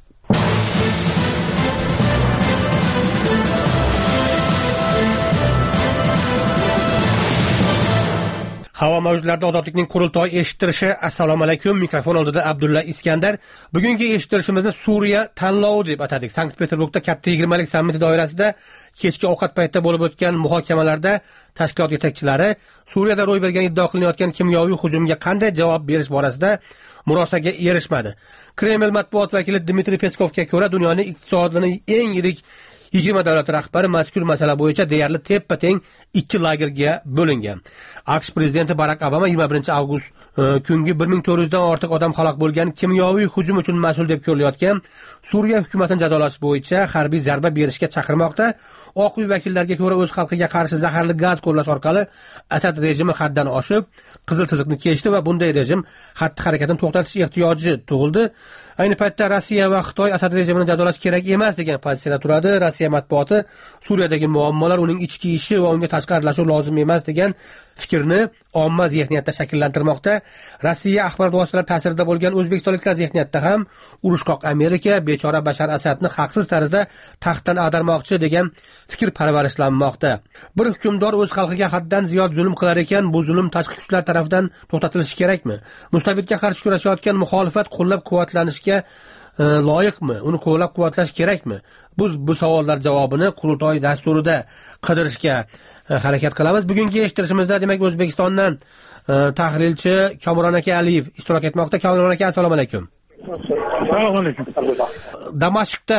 Havo mavjudlarida ozodlikning qurultoy eshittirishi. Assalomu alaykum. Mikrofon oldida Abdulla Iskandar. Bugungi eshittirishimizni Suriya tanlovi deb atadik. Sankt-Peterburgda katta yigirmalik sammiti doirasida kechki ovqat paytida bo'lib o'tgan muhokamalarda tashkilot yetakchilari Suriyada ro'y bergan iddia qilinayotgan kimyoviy hujumga qanday javob berish borasida murosaga erishmadi. Kreml matbuot vakili Dmitriy Peskovga ko'ra, dunyoning iqtisodining eng yirik yigirma davlat rahbari mazkur masala bo'yicha deyarli teppa-teng ikki lagerga bo'lingan. AQSh prezidenti Barak Obama yigirma birinchi avgust kungi bir ming to'rt yuz dan ortiq odam halok bo'lgan kimyoviy hujum uchun mas'ul deb ko'rilayotgan Suriya hukumatini jazolash bo'yicha harbiy zarba berishga chaqirmoqda. Oq uy vakillariga ko'ra, o'z xalqiga qarshi zaharli gaz qo'llash orqali Asad rejimi haddan oshib, qizil chiziqni kechdi va bunday rejim xatti-harakatini to'xtatish ehtiyoji tug'ildi. Ayni paytda Rossiya va Xitoy Asad rejimini jazolash kerak emas degan pozitsiyada turadi. Rossiya matbuoti Suriyadagi muammolar uning ichki ishi va unga tashqi aralashuv lozim emas degan fikrni omma zihniyatda shakllantirmoqda. Rossiya axborot vositalari ta'sirida bo'lgan o'zbekistonliklar zihniyatda ham urushqoq Amerika bechora Bashar Asadni haqsiz tarzda taxtdan ag'darmoqchi degan fikr parvarishlanmoqda. Bir hukmdor o'z xalqiga haddan ziyod zulm qilar ekan, bu zulm tashqi kuchlar tomonidan to'xtatilishi kerakmi? Mustabidga qarshi kurashayotgan muxolifat qo'llab-quvvatlanishga loyiqmi? Uni qo'llab-quvvatlash kerakmi? Biz bu savollar javobini qurultoy dasturida qidirishga harakat qilamiz. Bugungi eshittirishimizda demak O'zbekistondan tahrilchi Kamron aka Aliyev ishtirok etmoqda. Kamron aka, assalomu alaykum. Assalomu alaykum. Damashqda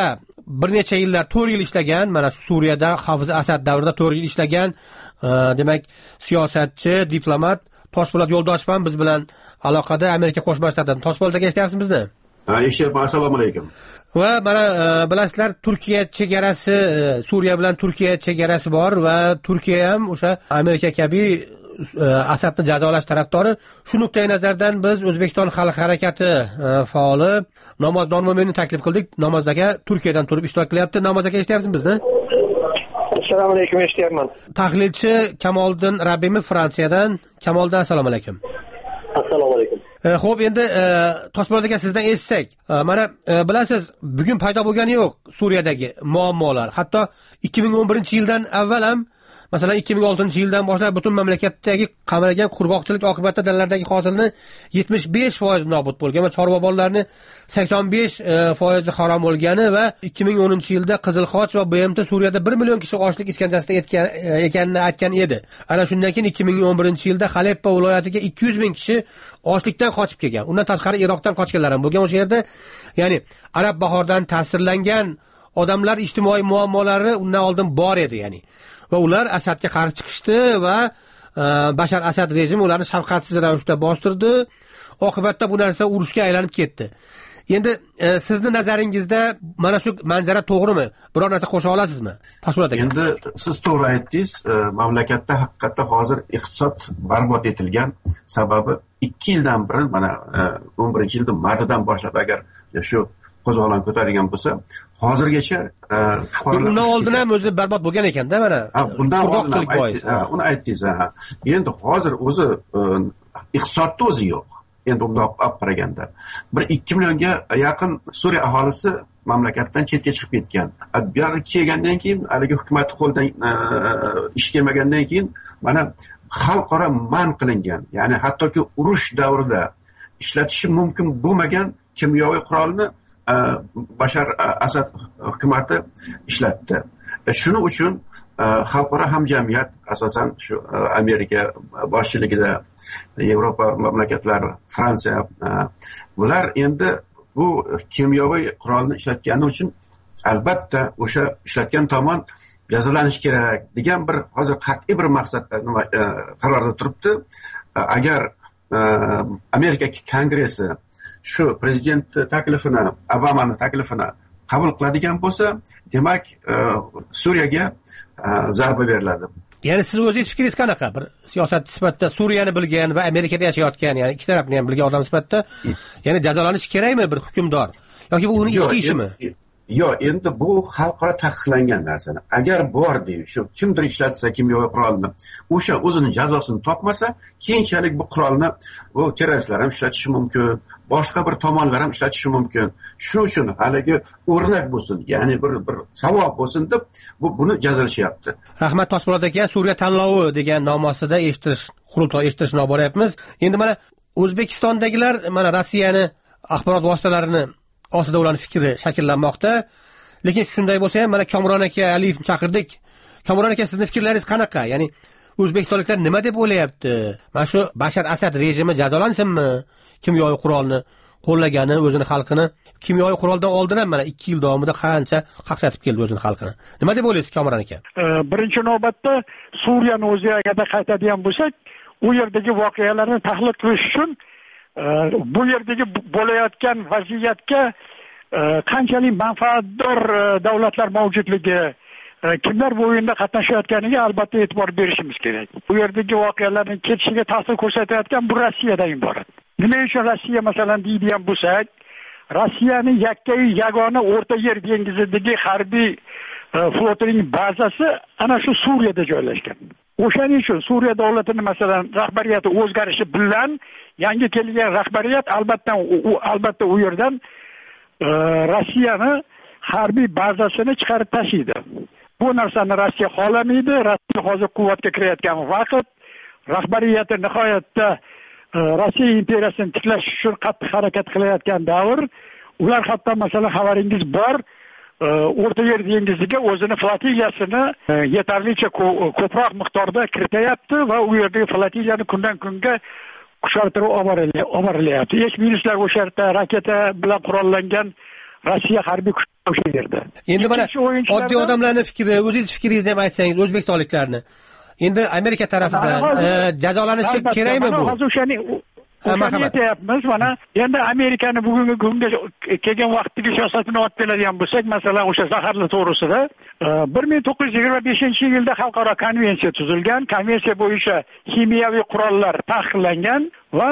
bir necha yillar to'rt yil ishlagan, mana Suriyada Hafiz Asad davrida to'rt yil ishlagan, demak siyosatchi, diplomat Toshpo'lat Yo'ldoshev ham biz bilan aloqada, Amerika Qo'shma Shtatlaridan. Toshpo'lat aka, eshityapsiz bizni? Ha, eshityapman. Assalomu alaykum. Va mana bilasizlar, Turkiya chegarasi, Suriya bilan Turkiya chegarasi bor va Turkiya ham o'sha Amerika kabi Asadni jazolash tarafdori. Shu nuqtai nazardan biz O'zbekiston xalq harakati faoli Namozjon Mo'minni taklif qildik. Namoz aka Turkiyadan turib ishtirok qilyapti. Namoz aka, eshityapsiz bizni? Assalomu alaykum, eshityapman. Tahlilchi Kamoliddin Rabbimov Fransiyadan. Kamoliddin, assalomu alaykum. Assalomu alaykum. Xo'p, endi Toshpo'lat aka, sizdan eshitsak, mana bilasiz, bugun paydo bo'lgani yo'q Suriyadagi muammolar. Hatto ikki ming o'n birinchi yildan avval ham, masalan ikki ming oltinchi yildan boshlab butun mamlakatdagi qamalgan qurg'oqchilik oqibatida dalalardagi hosilni yetmish besh foiz nobud bo'lgan va chorva bolalarni sakson besh foiz harom bo'lgani va ikki ming o'ninchi yilda Qizilxoch va B M T Suriyada bir million kishi ochlik iskanjasida ekanini aytgan edi. Ana shundan keyin ikki ming o'n birinchi yilda Haleppo viloyatiga ikki yuz ming kishi ochlikdan qochib kelgan. Undan tashqari Iroqdan qochganlar ham bo'lgan. O'sha yerda, ya'ni Arab bahordan ta'sirlangan odamlar ijtimoiy muammolari undan oldin bor edi, ya'ni. Va ular Asadga qarshi chiqishdi va Bashar Asad rejimi ularni shafqatsiz ravishda bostirdi. Oqibatda bu narsa urushga aylanib ketdi. Endi sizni nazaringizda mana shu manzara to'g'rimi? Biror narsa qo'sha olasizmi? Toshpo'lat aka. Endi siz to'g'ri aytdingiz, mamlakatda haqiqatda hozir iqtisod barbod etilgan. Sababi ikki yildan beri, mana o'n birinchi yilda martdan boshlab agar shu qo'zg'olon ko'tarilgan bo'lsa, hozirgacha fuqarolar undan oldin ham o'zi barbod bo'lgan ekanda, mana qurg'oqchilik bois. Uni aytdingiz. Endi hozir o'zi iqtisodda o'zi yo'q. Endi undoq olib qaraganda bir ikki millionga yaqin Suriya aholisi mamlakatdan chetga chiqib ketgan. Bu yerga kelgandan keyin, haligi hukumatning qo'lidan ish kelmagandan keyin mana xalqaro man qilingan, ya'ni hattoki urush davrida ishlatishi mumkin bo'lmagan kimyoviy qurolni Bashar Asad hukumati ishlatdi. Shuning uchun xalqaro hamjamiyat, asosan shu Amerika boshchiligida Yevropa mamlakatlari, Fransiya, bular endi bu kimyoviy qurolni ishlatgani uchun albatta o'sha ishlatgan tomon jazolanishi kerak degan bir hozir qat'iy bir maqsadda nima qarorda turibdi. Agar Amerika Kongressi shu prezident taklifini, Obamani taklifini qabul qiladigan bo'lsa, demak Suriyaga zarba beriladi. Ya'ni siz o'zingiz fikringiz qanaqa? Bir siyosatchi sifatida Suriyani bilgan va Amerikada yashayotgan, ya'ni ikki tarafni ham bilgan odam sifatida, ya'ni jazolanish kerakmi bir hukmdor yoki bu uning ichki ishimi? Yo'q, endi bu xalqaro taqiqlangan narsani. Agar bor deyish, shu kimdir ishlatsa kimyoviy qurolni, o'sha o'zini jazosini topmasa, keyinchalik bu qurolni bu terroristlar ham ishlatishi mumkin, boshqa bir tomonlar ham ishlatishi mumkin. Shuning uchun haligi o'rnak bo'lsin, ya'ni bir bir savob bo'lsin deb bu buni jazolashyapti. Rahmat Toshpo'lat aka, Suriya tanlovi degan nom ostida eshitish, qurultoy eshitishni olib boryapmiz. Endi mana O'zbekistondagilar mana Rossiyani axborot vositalarini ostida ularning fikri shakllanmoqda. Lekin shunday bo'lsa ham mana Kamron aka Aliyevni chaqirdik. Kamron aka, sizning fikrlaringiz qanaqa? Ya'ni o'zbekistonliklar nima deb o'ylayapti? Mana shu Bashar Asad rejimi jazolansinmi? Kimyoviy qurolni qo'llagani o'zini xalqini, kimyoviy quroldan oldin ham mana ikki yil davomida qancha qaqshatib keldi o'zini xalqini. Nima deb o'ylaysiz Kamron aka? Birinchi navbatda Suriyani o'ziga qaytadigan bo'lsak, u yerdagi voqealarni tahlil qilish uchun bu yerdagi bo'layotgan vaziyatga qanchalik manfaatdor davlatlar mavjudligi, kimlar bu o'yinda qatnashayotganiga albatta e'tibor berishimiz kerak. Bu yerdagi voqealarning ketishiga ta'sir ko'rsatayotgan bu Rossiyadan iborat. Nima uchun Rossiya masalan deydigan bo'lsak, Rossiyaning yakkai yagona O'rta Yer dengizidagi harbiy flotining bazasi ana shu Suriyada joylashgan. O'shaning uchun Suriya davlatini masalan rahbariyati o'zgarishi bilan yangi kelgan rahbariyat albatta u albatta u yerdan Rossiyani harbiy bazasini chiqarib tashlaydi. Bu narsani Rossiya xohlamaydi. Rossiya hozir quvvatga kirayotgan vaqt, rahbariyati nihoyatda Rossiya imperiyasini tiklash uchun qattiq harakat qilayotgan davr. Ular hatto masalan xabaringiz bor, O'rta Yer dengiziga o'zini flotiliyasini yetarlicha ko'proq miqdorda kirityapti va u yerdagi flotiliyani kundan kunga kuchaytirib olib borilyapti. Hech minuslar o'sha yerda raketa bilan qurollangan Rossiya harbiy o'sha yerda. Endi mana oddiy odamlarning fikri, o'zingiz fikringizni ham aytsangiz, o'zbekistonliklarni. Endi Amerika tarafidan jazolanishi kerakmi bu? Hozir o'shani o'shani aytyapmiz. Mana endi Amerikani bugungi kunga kelgan vaqtdagi siyosatini olib keladigan bo'lsak, masalan, o'sha zaharli to'g'risida bir ming to'qqiz yuz yigirma beshinchi yilda xalqaro konvensiya tuzilgan. Konvensiya bo'yicha kimyoviy qurollar taqiqlangan va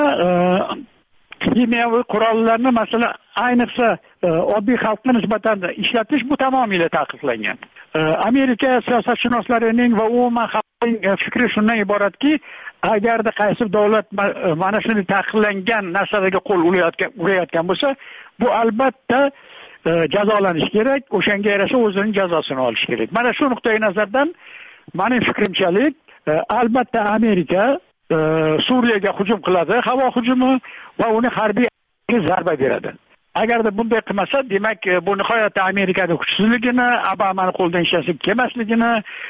kimyoviy qurollarni masalan ayniqsa oddiy xalqqa nisbatan ishlatish bu tamomila taqiqlangan. Amerika siyosatshunoslarining va umuman xalqning fikri shundan iboratki, agarda qaysi davlat mana shunday taqiqlangan narsalarga qo'l urayotgan urayotgan bo'lsa, bu albatta jazolanish kerak, o'shanga yarasha o'zining jazosini olish kerak. Mana shu nuqtai nazardan mening fikrimchalik, albatta Amerika Suriyaga hujum qiladi, havo hujumi va uni harbiy zarba beradi. Agarda bunday qilmasa, demak bu nihoyatda Amerikaning kuchsizligini, Obamani qo'ldan ishlashib kelmasligini,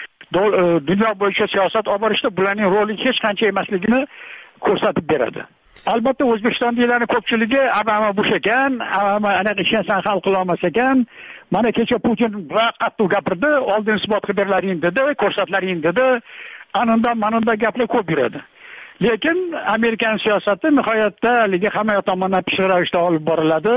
dunyo bo'yicha siyosat olib borishda bularning roli hech qancha emasligini ko'rsatib beradi. Albatta O'zbekistonliklarning ko'pchiligi Obama bo'sh ekan, Obama anaqa ishni hal qila olmas ekan. Mana kecha Putin qattiq gapirdi, oldin isbot qilib berlaring dedi, ko'rsatlaring dedi. Anundan manundan gaplar ko'p yuradi. Lekin Amerikan siyosati nihoyatda haligi hamma tomonidan pishiq ravishda olib boriladi.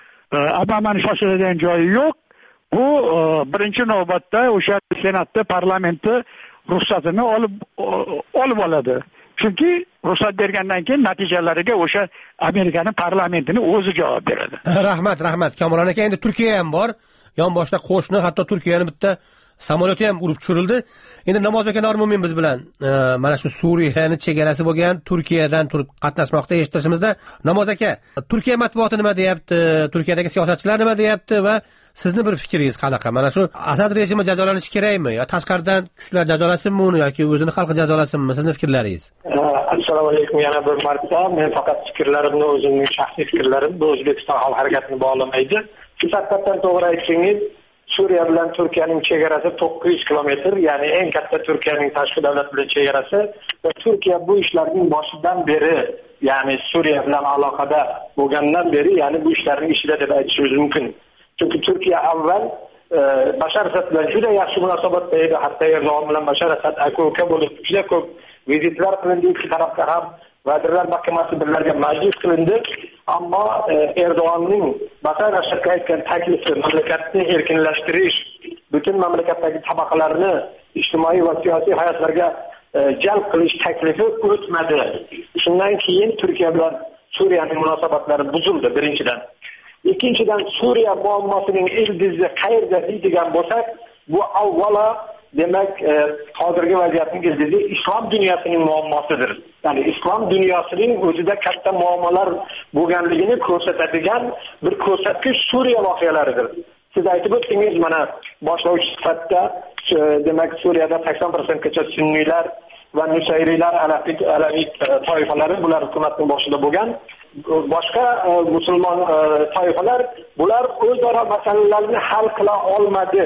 Obamani shoshiladigan joyi yo'q. Bu birinchi navbatda o'sha senatda, parlamentda ruxsatini olib olib oladi. Chunki ruxsat bergandan keyin natijalariga o'sha Amerikaning parlamentini o'zi javob beradi. Rahmat, rahmat. Kamolon aka, endi Turkiya ham bor. Yonboshda qo'shni, hatto Turkiyaning bitta samolyoti ham urib tushirildi. Endi Namoz aka Normumin biz bilan mana shu Suriyaning chegarasi bo'lgan Turkiyadan turib qatnashmoqda. Eshitishimizda Namoz aka, Turkiya matbuoti nima deyapti, Turkiyadagi siyosatchilar nima deyapti va sizni bir fikringiz qanaqa? Mana shu Asad rejimi jazolanishi kerakmi yo tashqaridan kuchlar jazolasinmi uni yoki o'zini xalqi jazolasinmi? Sizning fikrlaringiz? Assalomu alaykum yana bir marta. Men faqat fikrlarimni, o'zimning shaxsiy fikrlarim bu O'zbekiston xalq harakatini bog'lamaydi. Siz haqiqatan to'g'ri aytdingiz. Suriya bilan Turkiyaning chegarasi to'qqiz yuz kilometr, ya'ni eng katta Turkiyaning tashqi davlat bilan chegarasi va Turkiya bu ishlarning boshidan beri, ya'ni Suriya bilan aloqada bo'lgandan beri, ya'ni bu ishlarning ishida deb aytishimiz mumkin. Chunki Turkiya avval Bashar Asad bilan juda yaxshi munosabatda edi, hatto Erdo'g'on bilan Bashar Asad aka-uka bo'lib juda ko'p vizitlar qilindi ikki tarafga ham. Vazirlar Mahkamasi birlarga majlis qilindi, ammo Erdo'g'onning Bashar Asadga aytgan taklifi mamlakatni erkinlashtirish, butun mamlakatdagi tabaqalarni ijtimoiy va siyosiy hayotlarga jalb qilish taklifi o'tmadi. Shundan keyin Turkiya bilan Suriyaning munosabatlari buzildi birinchidan. Ikkinchidan Suriya muammosining ildizi qayerda deydigan bo'lsak, bu avvalo demak hozirgi vaziyatning ildizi islom dunyosining muammosidir. Ya'ni islom dunyosining o'zida katta muammolar bo'lganligini ko'rsatadigan bir ko'rsatkich Suriya voqealaridir. Siz aytib o'tdingiz, mana boshlovchi sifatida demak Suriyada sakson foiz gacha sunniylar va nusayriylar, alaviy toifalari bular hukumatning boshida bo'lgan. Boshqa musulmon toifalar bular o'zaro masalalarni hal qila olmadi.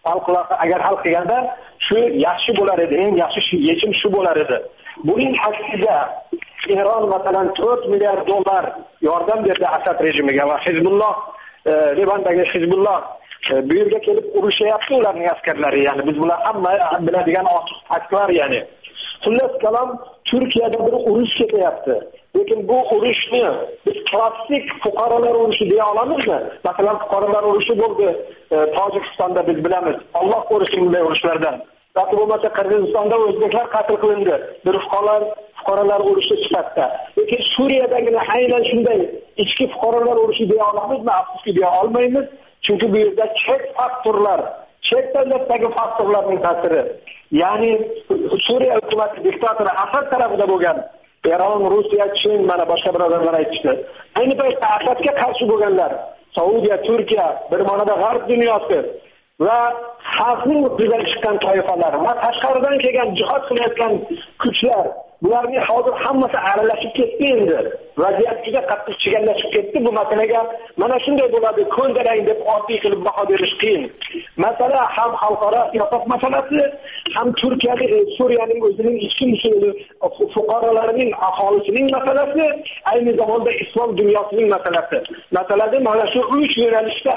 Agar hal qilganda shu yaxshi bo'lar edi, eng yaxshi yechim shu bo'lar edi. Buning aksiga Eron masalan to'rt milliard dollar yordam berdi Asad rejimiga va Hizbulloh, Livandagi Hizbulloh bu yerga kelib urushyapti ularning askarlari, ya'ni biz bular hamma biladigan ochiq faktlar, ya'ni xullas kalom Turkiyada bir urush ketyapti. Lekin bu urushni biz klassik fuqarolar urushi deya olamizmi? Masalan, fuqarolar urushi bo'ldi Tojikistonda, biz bilamiz. Alloh qo'rusin bunday urushlardan. Yoki bo'lmasa Qirg'izistonda o'zbeklar qatl qilindi. Bir fuqarolar fuqarolar urushi sifatida. Lekin Suriyadagi aynan shunday ichki fuqarolar urushi deya olamizmi? Afsuski deya olmaymiz. Chunki bu yerda chet faktorlar, chet davlatdagi faktorlarning ta'siri, ya'ni Suriya hukumati diktatori Asad tarafida bo'lgan Eron, Rossiya, Chin, mana boshqa birodarlar aytishdi. Ayni paytda Asadga qarshi bo'lganlar Saudiya, Turkiya, bir ma'noda g'arb dunyosi va xalqning o'zidan chiqqan toifalar va tashqaridan kelgan jihad qilayotgan kuchlar, bularning hozir hammasi aralashib ketdi endi. Vaziyat juda qattiq chigallashib ketdi. Bu masalaga mana shunday bo'ladi, ko'ndalang deb oddiy qilib baho berish qiyin. Masala ham xalqaro siyosat masalasi, ham Turkiyaning, Suriyaning o'zining ichki musulmon fuqarolarining, aholisining masalasi, ayni zamonda islom dunyosining masalasi. Masalada mana shu uch yo'nalishda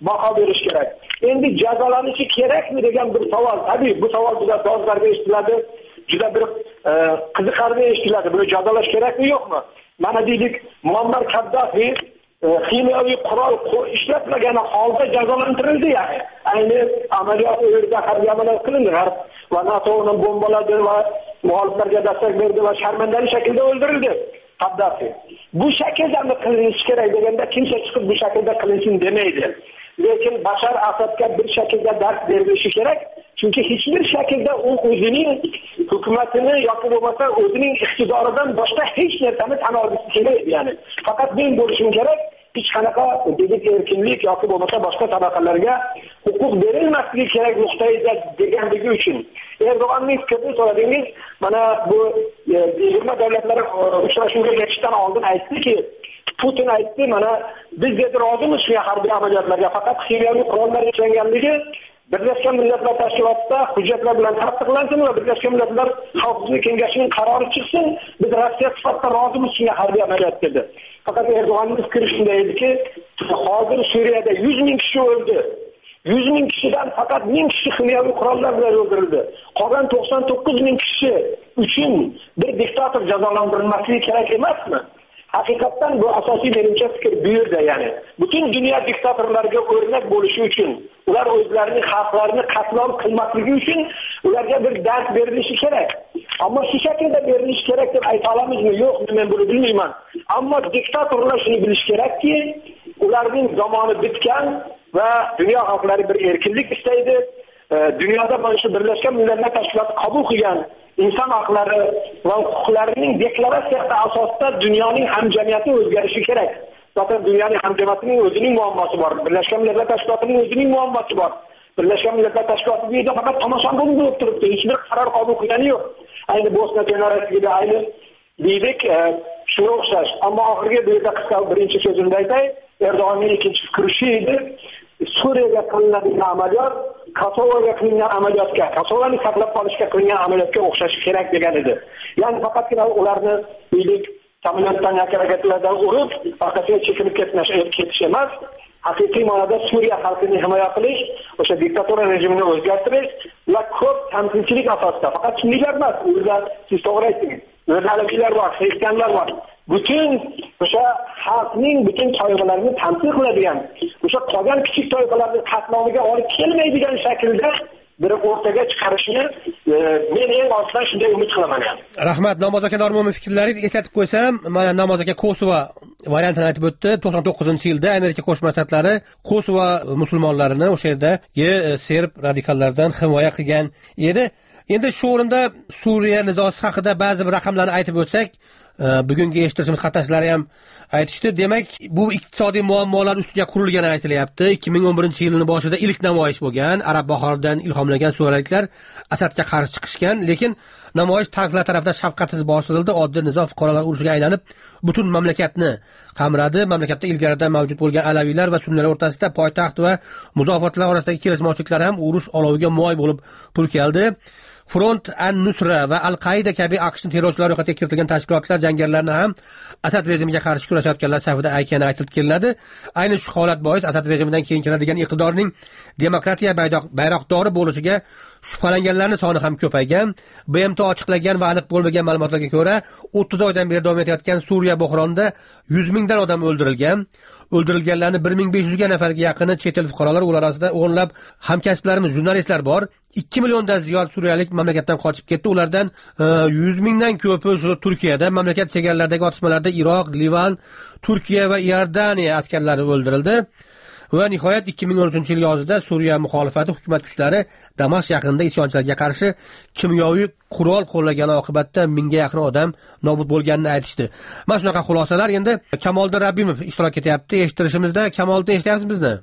baho berish kerak. Endi jazolanishi kerakmi degan bir savol. Tabii bu savol juda dolzarb eshitiladi, juda bir qiziqarli eshitiladi. Buni jazolash kerakmi yo'qmi? Mana deylik, Muammar Kaddafi kimyoviy qurol ishlatmagan holda jazolantirildi yani. Ayni amaliyot u yerda harbiy amaliyot qilindi va NATO'ni bombaladi va muxoliflarga dastak berdi va sharmandali shaklda o'ldirildi Kaddafi. Bu shaklda qilinishi kerak deganda kimsa chiqib bu shaklda qilinsin demaydi. Lekin Bashar Asadga bir shaklda dars berilishi kerak. Chunki hech bir shaklda u o'zining hukumatini yoki bo'lmasa o'zining iqtidoridan boshqa hech narsani tan olgisi kelmaydi yani. Faqat men bo'lishim kerak, hech qanaqa deylik erkinlik yoki bo'lmasa boshqa tabaqalarga huquq berilmasligi kerak nuqtaida deganligi uchun. Erdo'g'onning fikrini so'radingiz, mana bu yigirma davlatlar uchrashuviga ketishdan oldin aytdiki, Putin aytdi, mana biz dedi rozimiz shu harbiy amaliyotlarga, faqat kimyoviy qurollar ishlanganligi Birlashgan Millatlar Tashkilotida hujjatlar bilan tasdiqlansin va Birlashgan Millatlar Xavfsizlik Kengashining qarori chiqsin, biz Rossiya sifatida rozimiz shunga harbiy amaliyot dedi. Faqat Erdo'g'onning fikri shunday ediki, hozir Suriyada yuz ming kishi o'ldi. yuz ming kishidan faqat ming kishi kimyoviy qurollar bilan o'ldirildi. Qolgan to'qson to'qqiz ming kishi uchun bir diktator jazolantirilmasligi kerak emasmi? Haqiqatan bu asosiy menimcha fikr bu yerda yani. Butun dunyo diktatorlarga o'rnak bo'lishi uchun, ular o'zlarining xalqlarini qatl qilmasligi uchun ularga bir dars berilishi kerak. Ammo shu shaklda berilishi kerak deb ayta olamizmi? Yo'q, men buni bilmayman. Ammo diktatorlar shuni bilish kerakki, ularning zamoni bitgan va dunyo xalqlari bir erkinlik istaydi. Dunyoda mana shu Birlashgan Millatlar Tashkiloti qabul qilgan inson haqlari va huquqlarining deklaratsiyasi asosida dunyoning hamjamiyati o'zgarishi kerak. Zaten dunyoning hamjamiyatining o'zining muammosi bor. Birlashgan Millatlar Tashkilotining o'zining muammosi bor. Birlashgan Millatlar Tashkiloti bu yerda faqat tomoshabin bo'lib turibdi, hech bir qaror qabul qilgani yo'q. Ayni Bosna Hersegovina, ayni deylik, shunga o'xshash. Ammo oxirgi bu yerda qisqa birinchi so'zimda aytay, Erdo'g'onning ikkinchi fikri shu edi. Suriyaga qilinadigan amaliyot Kosovoga qilingan amaliyotga, Kosovoni saqlab qolishga qilingan amaliyotga o'xshashi kerak degan edi. Ya'ni faqatgina ularni deylik samolyotdan harakatlardan urib, orqasiga chekinib ketish emas, haqiqiy ma'noda Suriya xalqini himoya qilish, o'sha diktatura rejimini o'zgartirish va ko'p tamsilchilik asosida, faqat sunnilar emas, ular siz to'g'ri aytdingiz. O'zbeklar bor, xristianlar bor. Butun o'sha xalqning butun toifalarini tamsil qiladigan, o'sha qolgan kichik toifalarni qatlomiga olib kelmaydigan shaklda bir o'rtaga chiqarishni men eng osondan shunday umid qilaman. Rahmat, Namoz aka Normo'ning fikrlaringizni eslatib qo'ysam, mana Namoz aka Kosovo variantini aytib o'tdi. to'qson to'qqizinchi yilda Amerika Qo'shma Shtatlari Kosovo musulmonlarini o'sha yerdagi serb radikallardan himoya qilgan edi. Endi shu o'rinda Suriya nizosi haqida ba'zi bir raqamlarni aytib o'tsak, bugungi eshittirishimiz qatnashchilari ham aytishdi. Demak, bu iqtisodiy muammolar ustiga qurilgani aytilyapti. ikki ming o'n birinchi yilning boshida ilk namoyish bo'lgan, Arab bahoridan ilhomlangan suriyaliklar Asadga qarshi chiqishgan, lekin namoyish tanklar tarafdan shafqatsiz bostirildi. Oddiy nizo fuqarolar urushiga aylanib, butun mamlakatni qamradi. Mamlakatda ilgaridan mavjud bo'lgan alaviylar va sunnilar o'rtasida poytaxt va muzofatlar orasidagi kelishmovchiliklar ham urush oloviga moy bo'lib purkaldi. Front an-Nusra va Al-Qaida kabi AQShning terrorchilar ro'yxatiga kiritilgan tashkilotlar jangarilarni ham Asad rejimiga qarshi kurashayotganlar safida ekani aytilib kelinadi. Ayni shu holat bois Asad rejimidan keyin keladigan iqtidorning demokratiya bayroqdori bo'lishiga shubhalanganlarning soni ham ko'paygan. B M T ochiqlagan va aniq bo'lmagan ma'lumotlarga ko'ra, o'ttiz oydan beri davom etayotgan Suriya bo'hronida yuz mingdan odam o'ldirilgan. O'ldirilganlarning bir ming besh yuz nafarga yaqini chet el fuqarolari, ular orasida o'nlab hamkasblarimiz, jurnalistlar bor. ikki milliondan ziyod suriyalik mamlakatdan qochib ketdi. Ulardan yuz mingdan ko'pi shu Turkiyada, mamlakat chegaralaridagi otishmalarda Iroq, Livan, Turkiya va Iordaniya askarlari o'ldirildi. Va nihoyat ikki ming o'n uchinchi yil yozida Suriya muxolifati hukumat kuchlari Damashq yaqinida isyonchilarga qarshi kimyoviy qurol qo'llagani oqibatda mingga yaqin odam nobud bo'lganini aytishdi. Mana shunaqa xulosalar. Endi Kamoliddin Rabbimov ishtirok etyapti eshittirishimizda. Kamoliddin, eshityapsiz bizni?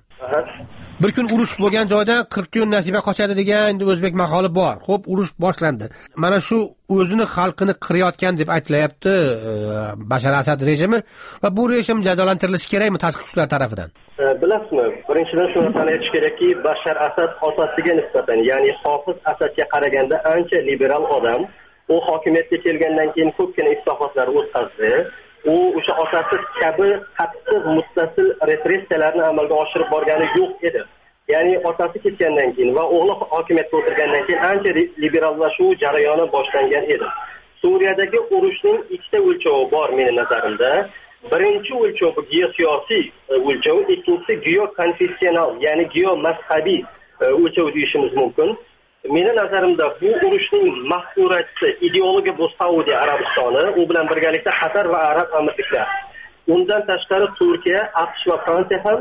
Bir kun urush bo'lgan joyda qirq kun nasiba qochadi degan endi o'zbek maqoli bor. Xo'p, urush boshlandi. Mana shu o'zini xalqini qirayotgan deb aytilyapti Bashar Asad rejimi va bu rejim jazolantirilishi kerakmi tashqi kuchlar tomonidan? Bilasizmi, birinchidan shuni aytish kerakki, Bashar Asad otasiga nisbatan, ya'ni Hofiz Asadga qaraganda ancha liberal odam. U hokimiyatga kelgandan keyin ko'pgina islohotlar o'tkazdi u o'sha otasi kabi qattiq muttasil repressiyalarni amalga oshirib borgani yo'q edi. Ya'ni otasi ketgandan keyin va o'g'li hokimiyatga o'tirgandan keyin ancha liberallashuv jarayoni boshlangan edi. Suriyadagi urushning ikkita o'lchovi bor meni nazarimda. Birinchi o'lchov bu geosiyosiy o'lchov, ikkinchisi geokonfessional, ya'ni geomazhabiy o'lchov deyishimiz mumkin. Meni nazarimda bu urushning mahsuratchisi ideologiya bu Saudiya Arabistoni, u bilan birgalikda Qatar va Arab Amirliklari. Undan tashqari Turkiya, AQSh va Fransiya ham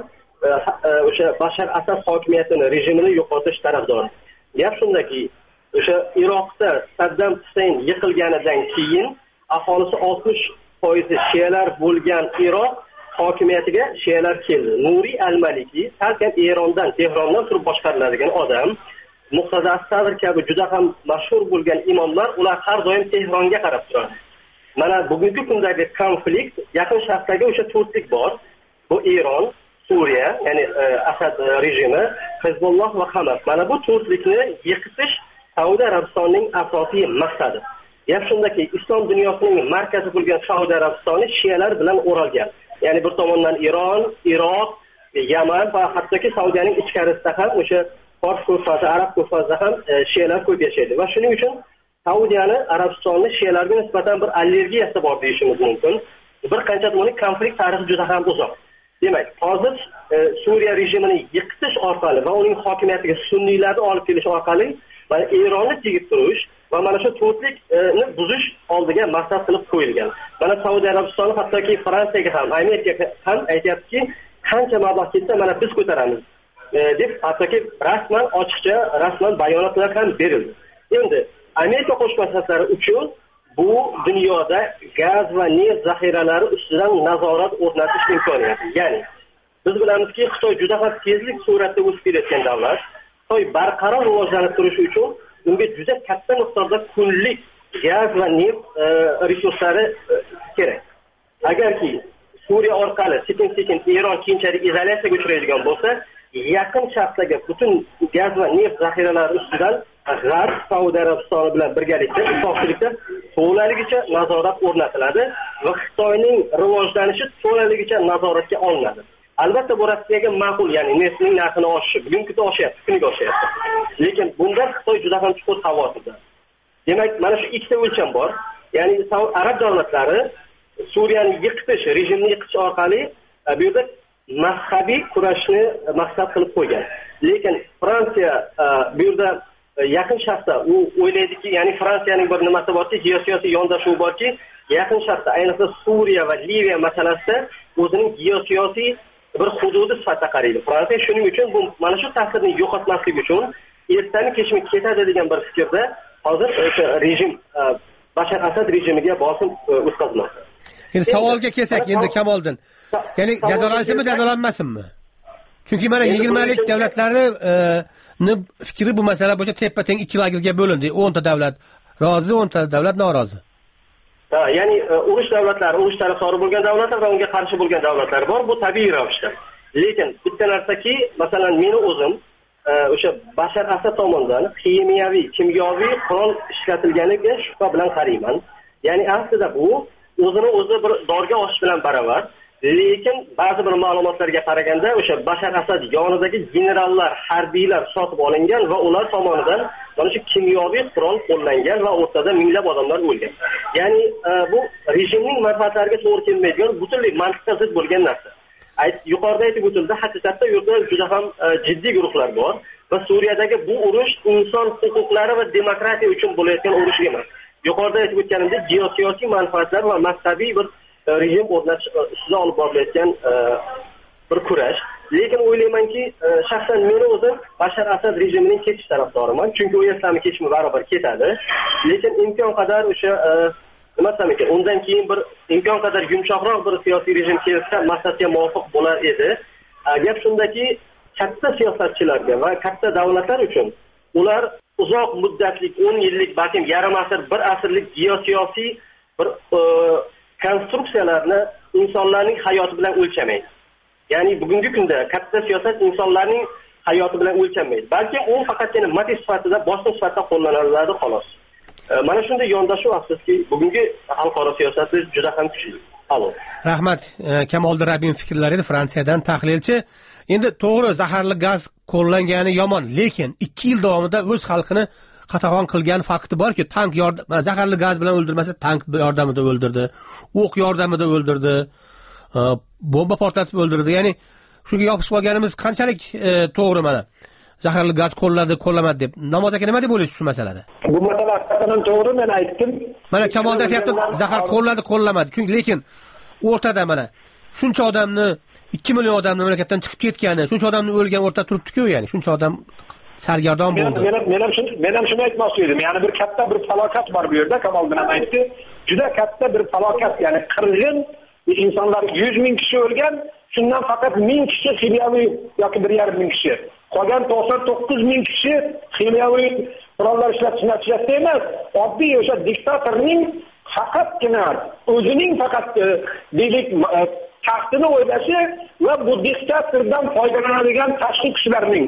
o'sha Bashar Asad hokimiyatini, rejimini yo'qotish tarafdori. Gap shundaki, o'sha Iroqda Saddam Husayn yiqilganidan keyin aholisi oltmish foiz shiyalar bo'lgan Iroq hokimiyatiga shiyalar keldi. Nuri al-Maliki salkam Erondan, Tehrondan turib boshqariladigan odam. Muqtada Sadr kabi juda ham mashhur bo'lgan imomlar, ular har doim Tehronga qarab turadi. Mana bugungi kundagi konflikt Yaqin Sharqdagi o'sha to'rtlik bor. Bu Eron, Suriya, ya'ni Asad rejimi, Hizbulloh va Hamas. Mana bu to'rtlikni yiqitish Saudiya Arabistonining asosiy maqsadi. Gap shundaki, islom dunyosining markazi bo'lgan Saudiya Arabistoni shiyalar bilan o'ralgan. Ya'ni bir tomondan Eron, Iroq, Yaman va hattoki Saudiyaning ichkarisida ham o'sha Fors ko'rfazi, Arab ko'rfazida ham shiyalar ko'p yashaydi. Va shuning uchun Saudiyani, Arabistonni shiyalarga nisbatan bir allergiyasi bor deyishimiz mumkin. Bir qancha uning konflikt tarixi juda ham uzoq. Demak, hozir Suriya rejimini yiqitish orqali va uning hokimiyatiga sunniylarni olib kelish orqali mana Eronni tegib turish va mana shu to'rtlikni buzish oldiga maqsad qilib qo'yilgan. Mana Saudiya Arabistoni hattoki Fransiyaga ham, Amerikaga ham aytayaptiki, qancha mablag' ketsa mana biz ko'taramiz deb hattoki rasman ochiqcha rasman bayonotlar ham berildi. Endi Amerika Qo'shma Shtatlari uchun bu dunyoda gaz va neft zaxiralari ustidan nazorat o'rnatish imkoniyati. Ya'ni biz bilamizki, Xitoy juda ham tezlik sur'atda o'sib kelayotgan davlat. Xitoy barqaror rivojlanib turishi uchun unga juda katta miqdorda kunlik gaz va neft resurslari kerak. Agarki Suriya orqali sekin-sekin Eron keyinchalik izolyatsiyaga uchraydigan bo'lsa, Yaqin Sharqdagi butun gaz va neft zaxiralari ustidan G'arb Saudiya Arabistoni bilan birgalikda ittifoqchilikda to'laligicha nazorat o'rnatiladi va Xitoyning rivojlanishi to'laligicha nazoratga olinadi. Albatta bu Rossiyaga ma'qul, ya'ni neftning narxini oshishi, bugungi kunda oshyapti, kuniga oshyapti. Lekin bundan Xitoy juda ham chuqur xavotirda. Demak, mana shu ikkita o'lcham bor. Ya'ni arab davlatlari Suriyani yiqitish, rejimni yiqitish orqali bu yerda mazhabiy kurashni maqsad qilib qo'ygan. Lekin Fransiya bu yerda Yaqin Sharqda u o'ylaydiki, ya'ni Fransiyaning bir nimasi borki, geosiyosiy yondashuvi borki, Yaqin Sharqda, ayniqsa Suriya va Liviya masalasida o'zining geosiyosiy bir hududi sifatida qaraydi. Fransiya shuning uchun bu mana shu ta'sirni yo'qotmaslik uchun ertani kechmi ketadi degan bir fikrda hozir o'sha rejim Bashar Asad rejimiga bosim o'tkazmoqda. Endi savolga kelsak, endi Kamoliddin, ya'ni jazolansinmi, jazolanmasinmi? Chunki mana yigirmalik davlatlari ni fikri bu masala bo'yicha teppa-teng ikki lagerga bo'lindi. o'nta davlat rozi, o'nta davlat norozi. Ha, ya'ni urush davlatlari, urush tarafdori bo'lgan davlatlar va unga qarshi bo'lgan davlatlar bor. Bu tabiiy ravishda. Lekin bitta narsaki, masalan, meni o'zim o'sha Bashar Asad tomonidan ximiyaviy, kimyoviy qurol ishlatilganiga shubha bilan qarayman. Ya'ni aslida bu o'zini o'zi bir dorga osish bilan baravar. Lekin ba'zi bir ma'lumotlarga qaraganda o'sha Bashar Asad yonidagi generallar, harbiylar sotib olingan va ular tomonidan mana shu kimyoviy qurol qo'llangan va o'rtada minglab odamlar o'lgan. Ya'ni bu rejimning manfaatlariga to'g'ri kelmaydigan, butunlay mantiqqa zid bo'lgan narsa. Yuqorida aytib o'tildi, haqiqatda yurtda juda ham jiddiy guruhlar bor va Suriyadagi bu urush inson huquqlari va demokratiya uchun bo'layotgan urush emas. Yuqorida aytib o'tganimdek, geosiyosiy manfaatlar va mazhabiy bir rejim o'rnatish ustida olib borilayotgan bir kurash. Lekin o'ylaymanki, shaxsan meni o'zim Bashar Asad rejimining ketish tarafdoriman, chunki u yerlarni ketishmi barobar ketadi. Lekin imkon qadar o'sha nima desam ekan, undan keyin bir imkon qadar yumshoqroq bir siyosiy rejim kelsa, maqsadga muvofiq bo'lar edi. Gap shundaki, katta siyosatchilarga va katta davlatlar uchun ular uzoq muddatlik, o'n yillik, balkim yarim asr, bir asrlik geosiyosiy bir konstruksiyalarni insonlarning hayoti bilan o'lchamaydi. Ya'ni bugungi kunda katta siyosat insonlarning hayoti bilan o'lchanmaydi. Balki u faqatgina motiv sifatida, boshqa sifatida qo'llaniladi xolos. Mana shunday yondashuv afsuski bugungi xalqaro siyosatda juda ham kuchli. Alo. Rahmat, Kamoliddin Rabbim fikrlari edi, Fransiyadan tahlilchi. Endi to'g'ri, zaharli gaz qo'llangani yomon, lekin ikki yil davomida o'z xalqini qatag'on qilgan fakti borki, tank yordam, zaharli gaz bilan o'ldirmasa, tank yordamida o'ldirdi, o'q yordamida o'ldirdi, bomba portlatib o'ldirdi. Ya'ni shunga yopishib qolganimiz qanchalik to'g'ri mana? Zaharli gaz qo'lladi, qo'llamadi deb. Namoz aka nima deb o'ylaysiz shu masalada? Bu masala haqiqatan to'g'ri, men aytdim. Mana Kamolda aytibdi, zahar qo'lladi, qo'llamadi. Chunki lekin o'rtada mana shuncha odamni, ikki million odamni mamlakatdan chiqib ketgani, shuncha odamni o'lgan o'rtada turibdi-ku, ya'ni shuncha odam sargardon bo'ldi. Men men ham shuni men ham shuni aytmoqchi edim. Ya'ni bir katta bir falokat bor bu yerda, Kamoliddin ham aytdi. Juda katta bir falokat, ya'ni qirg'in insonlar yuz ming kishi o'lgan, shundan faqat ming kishi kimyoviy yoki bir yarim ming kishi. Qolgan to'qson to'qqiz ming kishi kimyoviy qurollar ishlatish natijasida emas, oddiy o'sha diktatorning faqatgina o'zining faqat deylik taxtini o'ylashi va bu diktatordan foydalanadigan tashqi kuchlarning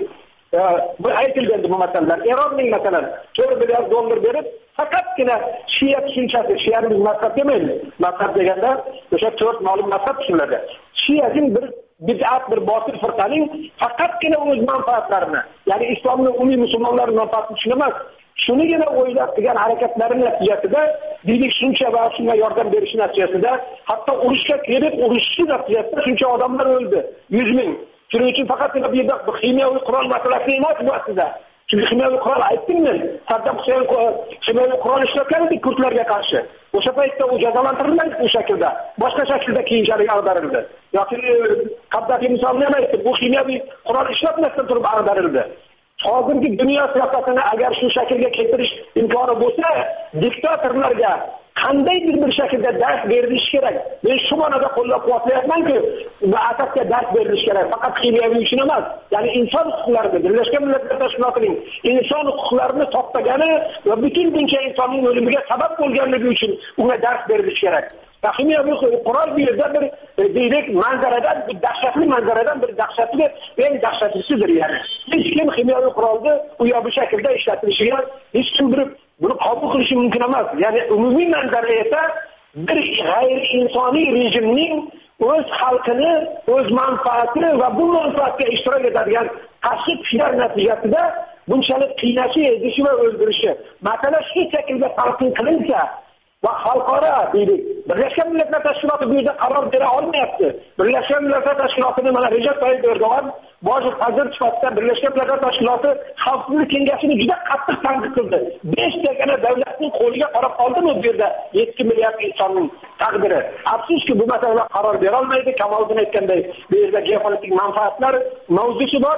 bu aytilgan bu masalalar. Eronning masalan to'rt milliard dollar berib faqatgina Shia tushunchasi, Shia'ning mazhab demaymiz. Mazhab deganda o'sha to'rt ma'lum mazhab tushuniladi. Shia'ning bir bid'at, bir botil firqaning faqatgina o'z manfaatlarini, ya'ni islomning umumiy musulmonlarning manfaatini tushunamas, shunigina o'ylab qilgan harakatlari natijasida deylik shuncha va shunga yordam berish natijasida, hatto urushga kelib urushish natijasida shuncha odamlar o'ldi, yuz ming. Shuning uchun faqatgina bu yerda kimyoviy qurol masalasi emas bu aslida. Chunki kimyoviy qurol aytdim men, Saddam Husayn kimyoviy qurol ishlatgan edi kurdlarga qarshi. O'sha paytda u jazolantirilmadi bu shaklda. Boshqa shaklda keyinchalik ag'darildi. Yoki Qaddafi misolini ham aytdim, bu kimyoviy qurol ishlatmasdan turib ag'darildi. Hozirgi dunyo siyosatini agar shu shaklga keltirish imkoni bo'lsa, diktatorlarga qandaydir bir shaklda dars berilishi kerak. Men shu ma'noda qo'llab-quvvatlayapman-ku, va asosga dars berilishi kerak. Faqat kimyoviy uchun emas, ya'ni inson huquqlarini, Birlashgan Millatlar Tashkilotining inson huquqlarini toptagani va butun buncha insonning o'limiga sabab bo'lganligi uchun unga dars berilishi kerak. Kimyoviy qurol bu yerda bir deylik manzaradan, bir dahshatli manzaradan bir dahshatli, eng dahshatlisidir yani. Hech kim kimyoviy qurolni u yo'q bu shaklda ishlatilishiga hech kim bir buni qabul qilishi mumkin emas. Ya'ni umumiy manzara esa bir g'ayr insoniy rejimning o'z xalqini, o'z manfaati va bu manfaatga ishtirok etadigan tashqi kuchlar natijasida bunchalik qiynashi, ezishi va o'ldirishi. Masala shu shaklda talqin qilinsa va xalqaro deylik, Birlashgan Millatlar Tashkiloti bu yerda qaror bera olmayapti. Birlashgan Millatlar Tashkilotining mana Recep Tayyip Erdo'g'an bosh vazir sifatida Birlashgan Millatlar Tashkiloti Xavfsizlik kengashini juda qattiq tanqid qildi. besh dagana davlatning qo'liga qarab qoldimi bu yerda yetti milliard insonning taqdiri. Afsuski bu masalada qaror bera olmaydi. Kamoliddin aytganday, bu yerda geopolitik manfaatlar mavzusi bor.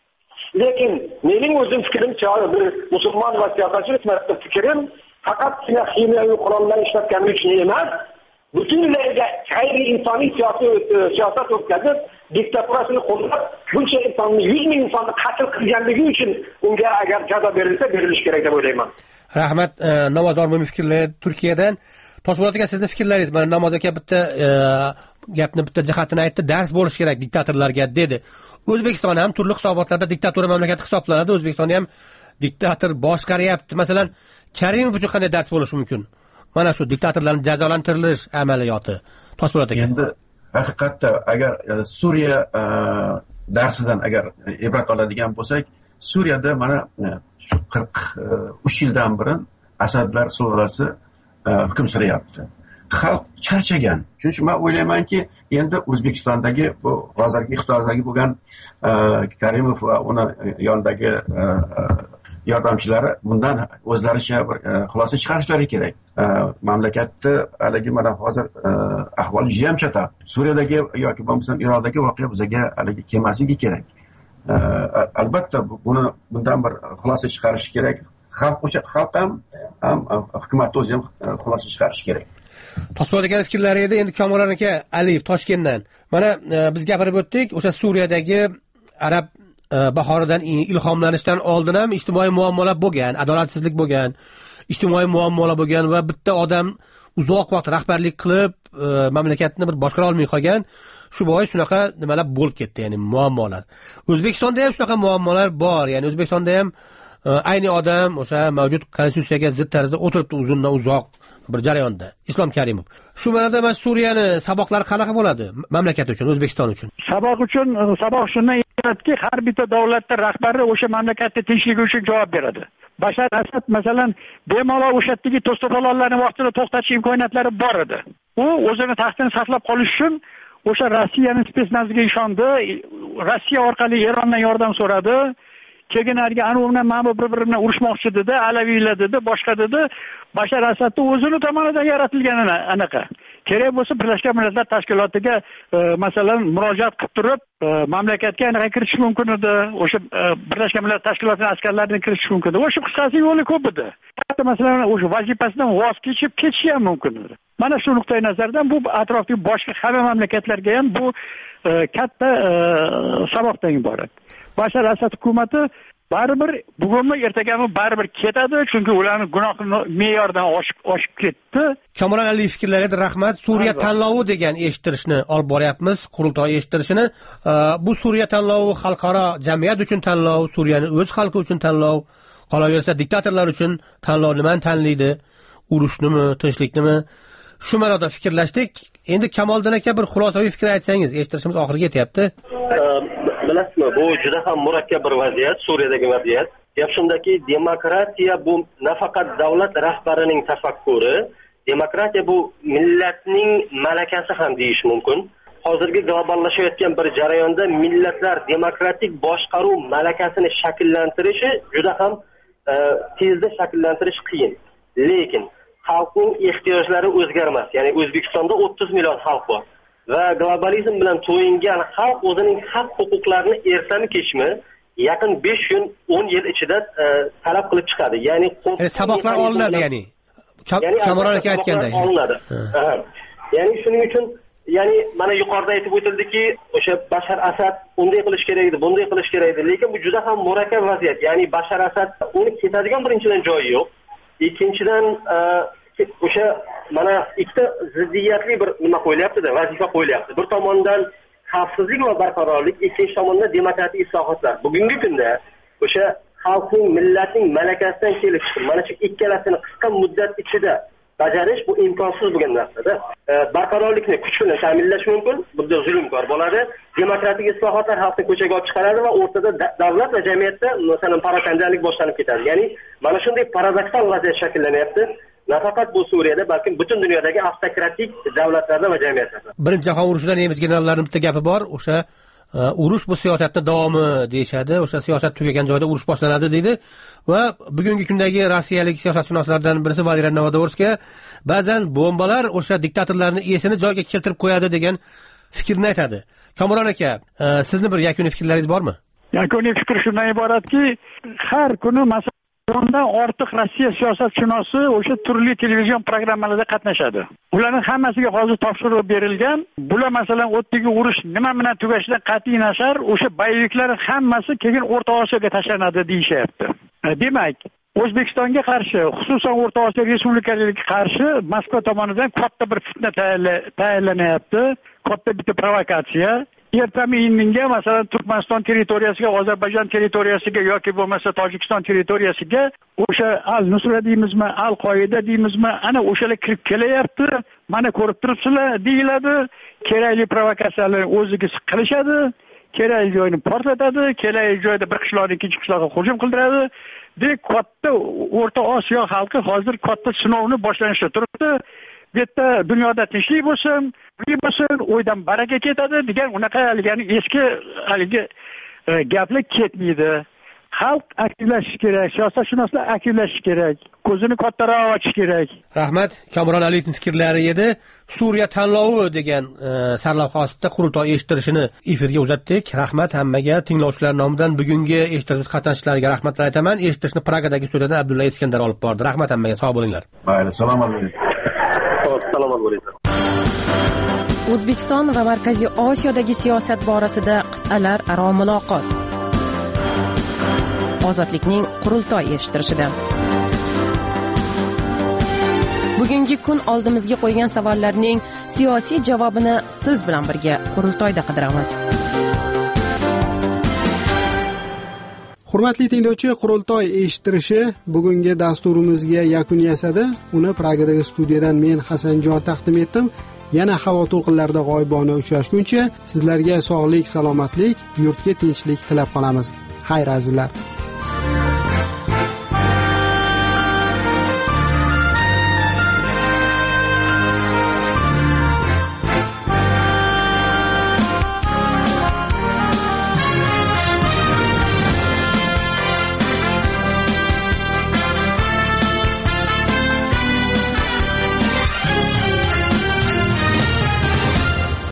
Lekin mening o'zim fikrimcha, bir musulmon va siyosatchi sifatida fikrim, faqat kimyoviy qurollar ishlatgani uchun emas, butunlay g'ayri insoniy siyosat o'tkazib, diktaturasini qo'llab, buncha insonni, yuz ming insonni qatl qilganligi uchun unga agar jazo berilsa, berilishi kerak deb o'ylayman. Rahmat, Namoz Ormoniy fikrlari Turkiyadan. Toshpo'lat aka, sizning fikrlaringiz? Mana Namoz aka bitta gapni, bitta jihatini aytdi, dars bo'lish kerak diktatorlarga dedi. O'zbekiston ham turli hisobotlarda diktatura mamlakati hisoblanadi. O'zbekistonda ham diktator boshqaryapti. Masalan, Karimov uchun qanday dars bo'lishi mumkin? Mana shu diktatorlarning jazolantirish amaliyoti. Toshpo'lat aka. Endi haqiqatda agar Suriya darsidan agar ibrat oladigan bo'lsak, Suriyada mana shu qirq uch yildan beri Asadlar sulolasi hukm suryapti. Xalq charchagan. Chunki men o'ylaymanki, endi O'zbekistondagi bu hozirgi iqtidordagi bo'lgan Karimov va uni yonidagi yordamchilari bundan o'zlaricha bir xulosa chiqarishlari kerak. Mamlakatda haligi mana hozir ahvol juda ham chatoq. Suriyadagi yoki bo'lmasa Iroqdagi voqea bizga haligi kelmasligi kerak. Albatta buni bundan bir xulosa chiqarish kerak. Xalq o'sha xalq ham ham hukumat o'zi ham xulosa chiqarish kerak. Toshpo'lat aka fikrlari edi. Endi Kamoljon aka Aliyev Toshkentdan. Mana biz gapirib o'tdik, o'sha Suriyadagi arab bahoridan ilhomlanishdan oldin ham ijtimoiy muammolar bo'lgan, adolatsizlik bo'lgan, ijtimoiy muammolar bo'lgan va bitta odam uzoq vaqt rahbarlik qilib mamlakatni bir boshqara olmay qolgan. Shu bois shunaqa nimalar bo'lib ketdi, ya'ni muammolar. O'zbekistonda ham shunaqa muammolar bor. Ya'ni O'zbekistonda ham ayni odam o'sha mavjud konstitutsiyaga zid tarzda o'tiribdi uzundan uzoq bir jarayonda Islom Karimov. Shu ma'noda mana Suriyani saboqlari qanaqa bo'ladi mamlakat uchun, O'zbekiston uchun? Saboq uchun saboq shundan iboratki, har bitta davlatning rahbari o'sha mamlakatning tinchligi uchun javob beradi. Bashar Asad masalan bemalol o'sha yerdagi to'staqolonlarni vaqtida to'xtatish imkoniyatlari bor edi. U o'zini taxtini saqlab qolish uchun o'sha Rossiyaning spetsnaziga ishondi, Rossiya orqali Erondan yordam so'radi. Keyin ariga anu bilan mana bir-biri bilan urushmoqchi dedi, Alaviylar dedi, boshqa dedi. Bashar Asadning o'zini tomonidan yaratilganini anaqa. Kerak bo'lsa Birlashgan Millatlar Tashkilotiga masalan murojaat qilib turib, mamlakatga anaqa kiritish mumkin edi. O'sha Birlashgan Millatlar Tashkilotining askarlarini kiritish mumkin edi. O'sha qisqasi yo'li ko'p edi. Hatto masalan o'sha vazifasidan voz kechib ketishi ham mumkin edi. Mana shu nuqtai nazardan bu atrofdagi boshqa hamma mamlakatlarga ham bu katta saboqdan iborat. Bashar Asad hukumati baribir bugunmi ertagami baribir ketadi, chunki ularning gunohi me'yordan oshib oshib ketdi. Kamron Aliyev fikrlariga rahmat. Suriya tanlovi degan eshittirishni olib boryapmiz, qurultoy eshittirishini. Bu Suriya tanlovi xalqaro jamiyat uchun tanlov, Suriyaning o'z xalqi uchun tanlov. Qolaversa diktatorlar uchun tanlov nimani tanlaydi? Urushnimi, tinchliknimi? Shu ma'noda fikrlashdik. Endi Kamoliddin aka bir xulosaviy fikr aytsangiz, eshittirishimiz oxiriga yetyapti. Bilasizmi, bu juda ham murakkab bir vaziyat, Suriyadagi vaziyat. Gap shundaki, demokratiya bu nafaqat davlat rahbarining tafakkuri, demokratiya bu millatning malakasi ham deyish mumkin. Hozirgi globallashayotgan bir jarayonda millatlar demokratik boshqaruv malakasini shakllantirishi juda ham e, tezda shakllantirish qiyin. Lekin xalqning ehtiyojlari o'zgarmas. Ya'ni O'zbekistonda o'ttiz million xalq bor. Va globalizm bilan to'yingan xalq o'zining haq huquqlarini ertami kechmi yaqin besh yil o'n yil ichida e, talab qilib chiqadi. Ya'ni saboqlar olinadi, ya'ni Kamron aka aytganday olinadi. Ya'ni shuning uchun, ya'ni mana yuqorida aytib o'tildiki, o'sha Bashar Asad unday qilish kerak edi, bunday qilish kerak edi, lekin bu juda ham murakkab vaziyat. Ya'ni Bashar Asad uni ketadigan birinchidan joyi yo'q. Ikkinchidan o'sha mana ikkita ziddiyatli bir nima qo'yilyapti-da, vazifa qo'yilyapti. Bir tomondan xavfsizlik va barqarorlik, ikkinchi tomondan demokratik islohotlar. Bugungi kunda o'sha xalqning, millatning malakasidan kelib chiqib, mana shu ikkalasini qisqa muddat ichida bajarish bu imkonsiz bo'lgan narsa-da. E, barqarorlikni kuch bilan ta'minlash mumkin, bunda zulmkor bo'ladi. Demokratik islohotlar xalqni ko'chaga olib chiqaradi va o'rtada davlat va jamiyatda masalan parokandalik boshlanib ketadi. Ya'ni mana shunday paradoksal vaziyat shakllanyapti. Nafaqat bu Suriyada, balki butun dunyodagi avtokratik davlatlarda va jamiyatlarda. Birinchi jahon urushida nemis generallarining bitta gapi bor, o'sha urush bu siyosatning davomi deyshadi. O'sha siyosat tugagan joyda urush boshlanadi deydi. Va bugungi kundagi rossiyalik siyosatshunoslardan birisi Valeriy Novodorskiy ba'zan bombalar o'sha diktatorlarning esini joyiga keltirib qo'yadi degan fikrni aytadi. Kamron aka, sizni bir yakuniy fikrlaringiz bormi? Yakuniy fikr shundan iboratki, har kuni masalan Bundan ortiq Rossiya siyosatshunosi o'sha turli televizion programmalarda qatnashadi. Ularning hammasiga hozir topshiriq berilgan. Bular masalan o'tdagi urush nima bilan tugashidan qat'iy nazar o'sha bayliklar hammasi keyin O'rta Osiyoga tashlanadi deyishyapti. Demak, O'zbekistonga qarshi, xususan O'rta Osiyo respublikalariga qarshi Moskva tomonidan katta bir fitna tayyorlanyapti, katta bitta provokatsiya. Ertami indinga masalan Turkmaniston territoriyasiga, Ozarbayjon territoriyasiga yoki bo'lmasa Tojikiston territoriyasiga o'sha Al-Nusra deymizmi, Al-Qoida deymizmi, ana o'shalar kirib kelyapti. Mana ko'rib turibsizlar deyiladi. Kerakli provokatsiyalarni o'ziga qilishadi, kerakli joyni portlatadi, kerakli joyda bir qishloqdan ikkinchi qishloqqa hujum qildiradi. Dek katta O'rta Osiyo xalqi hozir katta sinovni boshlanishda turibdi. Bu yerda dunyoda tinchlik bo'lsin, bo'lsin, o'ydan baraka ketadi degan unaqa haligi eski haligi gaplar ketmaydi. Xalq aktivlashishi kerak, siyosatshunoslar aktivlashishi kerak, ko'zini kattaroq ochish kerak. Rahmat. Kamron Aliyevning fikrlari edi. Suriya tanlovi degan sarlavha ostida qurultoy eshittirishini efirga uzatdik. Rahmat hammaga, tinglovchilar nomidan bugungi eshittirish qatnashchilariga rahmatlar aytaman. Eshittirishni Pragadagi studiyadan Abdulla Iskandar olib bordi. Rahmat hammaga, sog' bo'linglar. Mayli, assalomu alaykum. Assalomu alaykum. O'zbekiston va Markaziy Osiyodagi siyosat borasida qit'alar aro muloqot. Ozodlikning qurultoy eshittirishida. Bugungi kun oldimizga qo'ygan savollarning siyosiy javobini siz bilan birga qurultoyda qidiramiz. Hurmatli tinglovchi, qurultoy eshittirishi bugungi dasturimizga yakun yasadi. Uni Pragadagi studiyadan men Hasanjon taqdim etdim. Yana havo to'lqinlarida g'oyibona uchrashguncha sizlarga sog'lik, salomatlik, yurtga tinchlik tilab qolamiz. Xayr azizlar.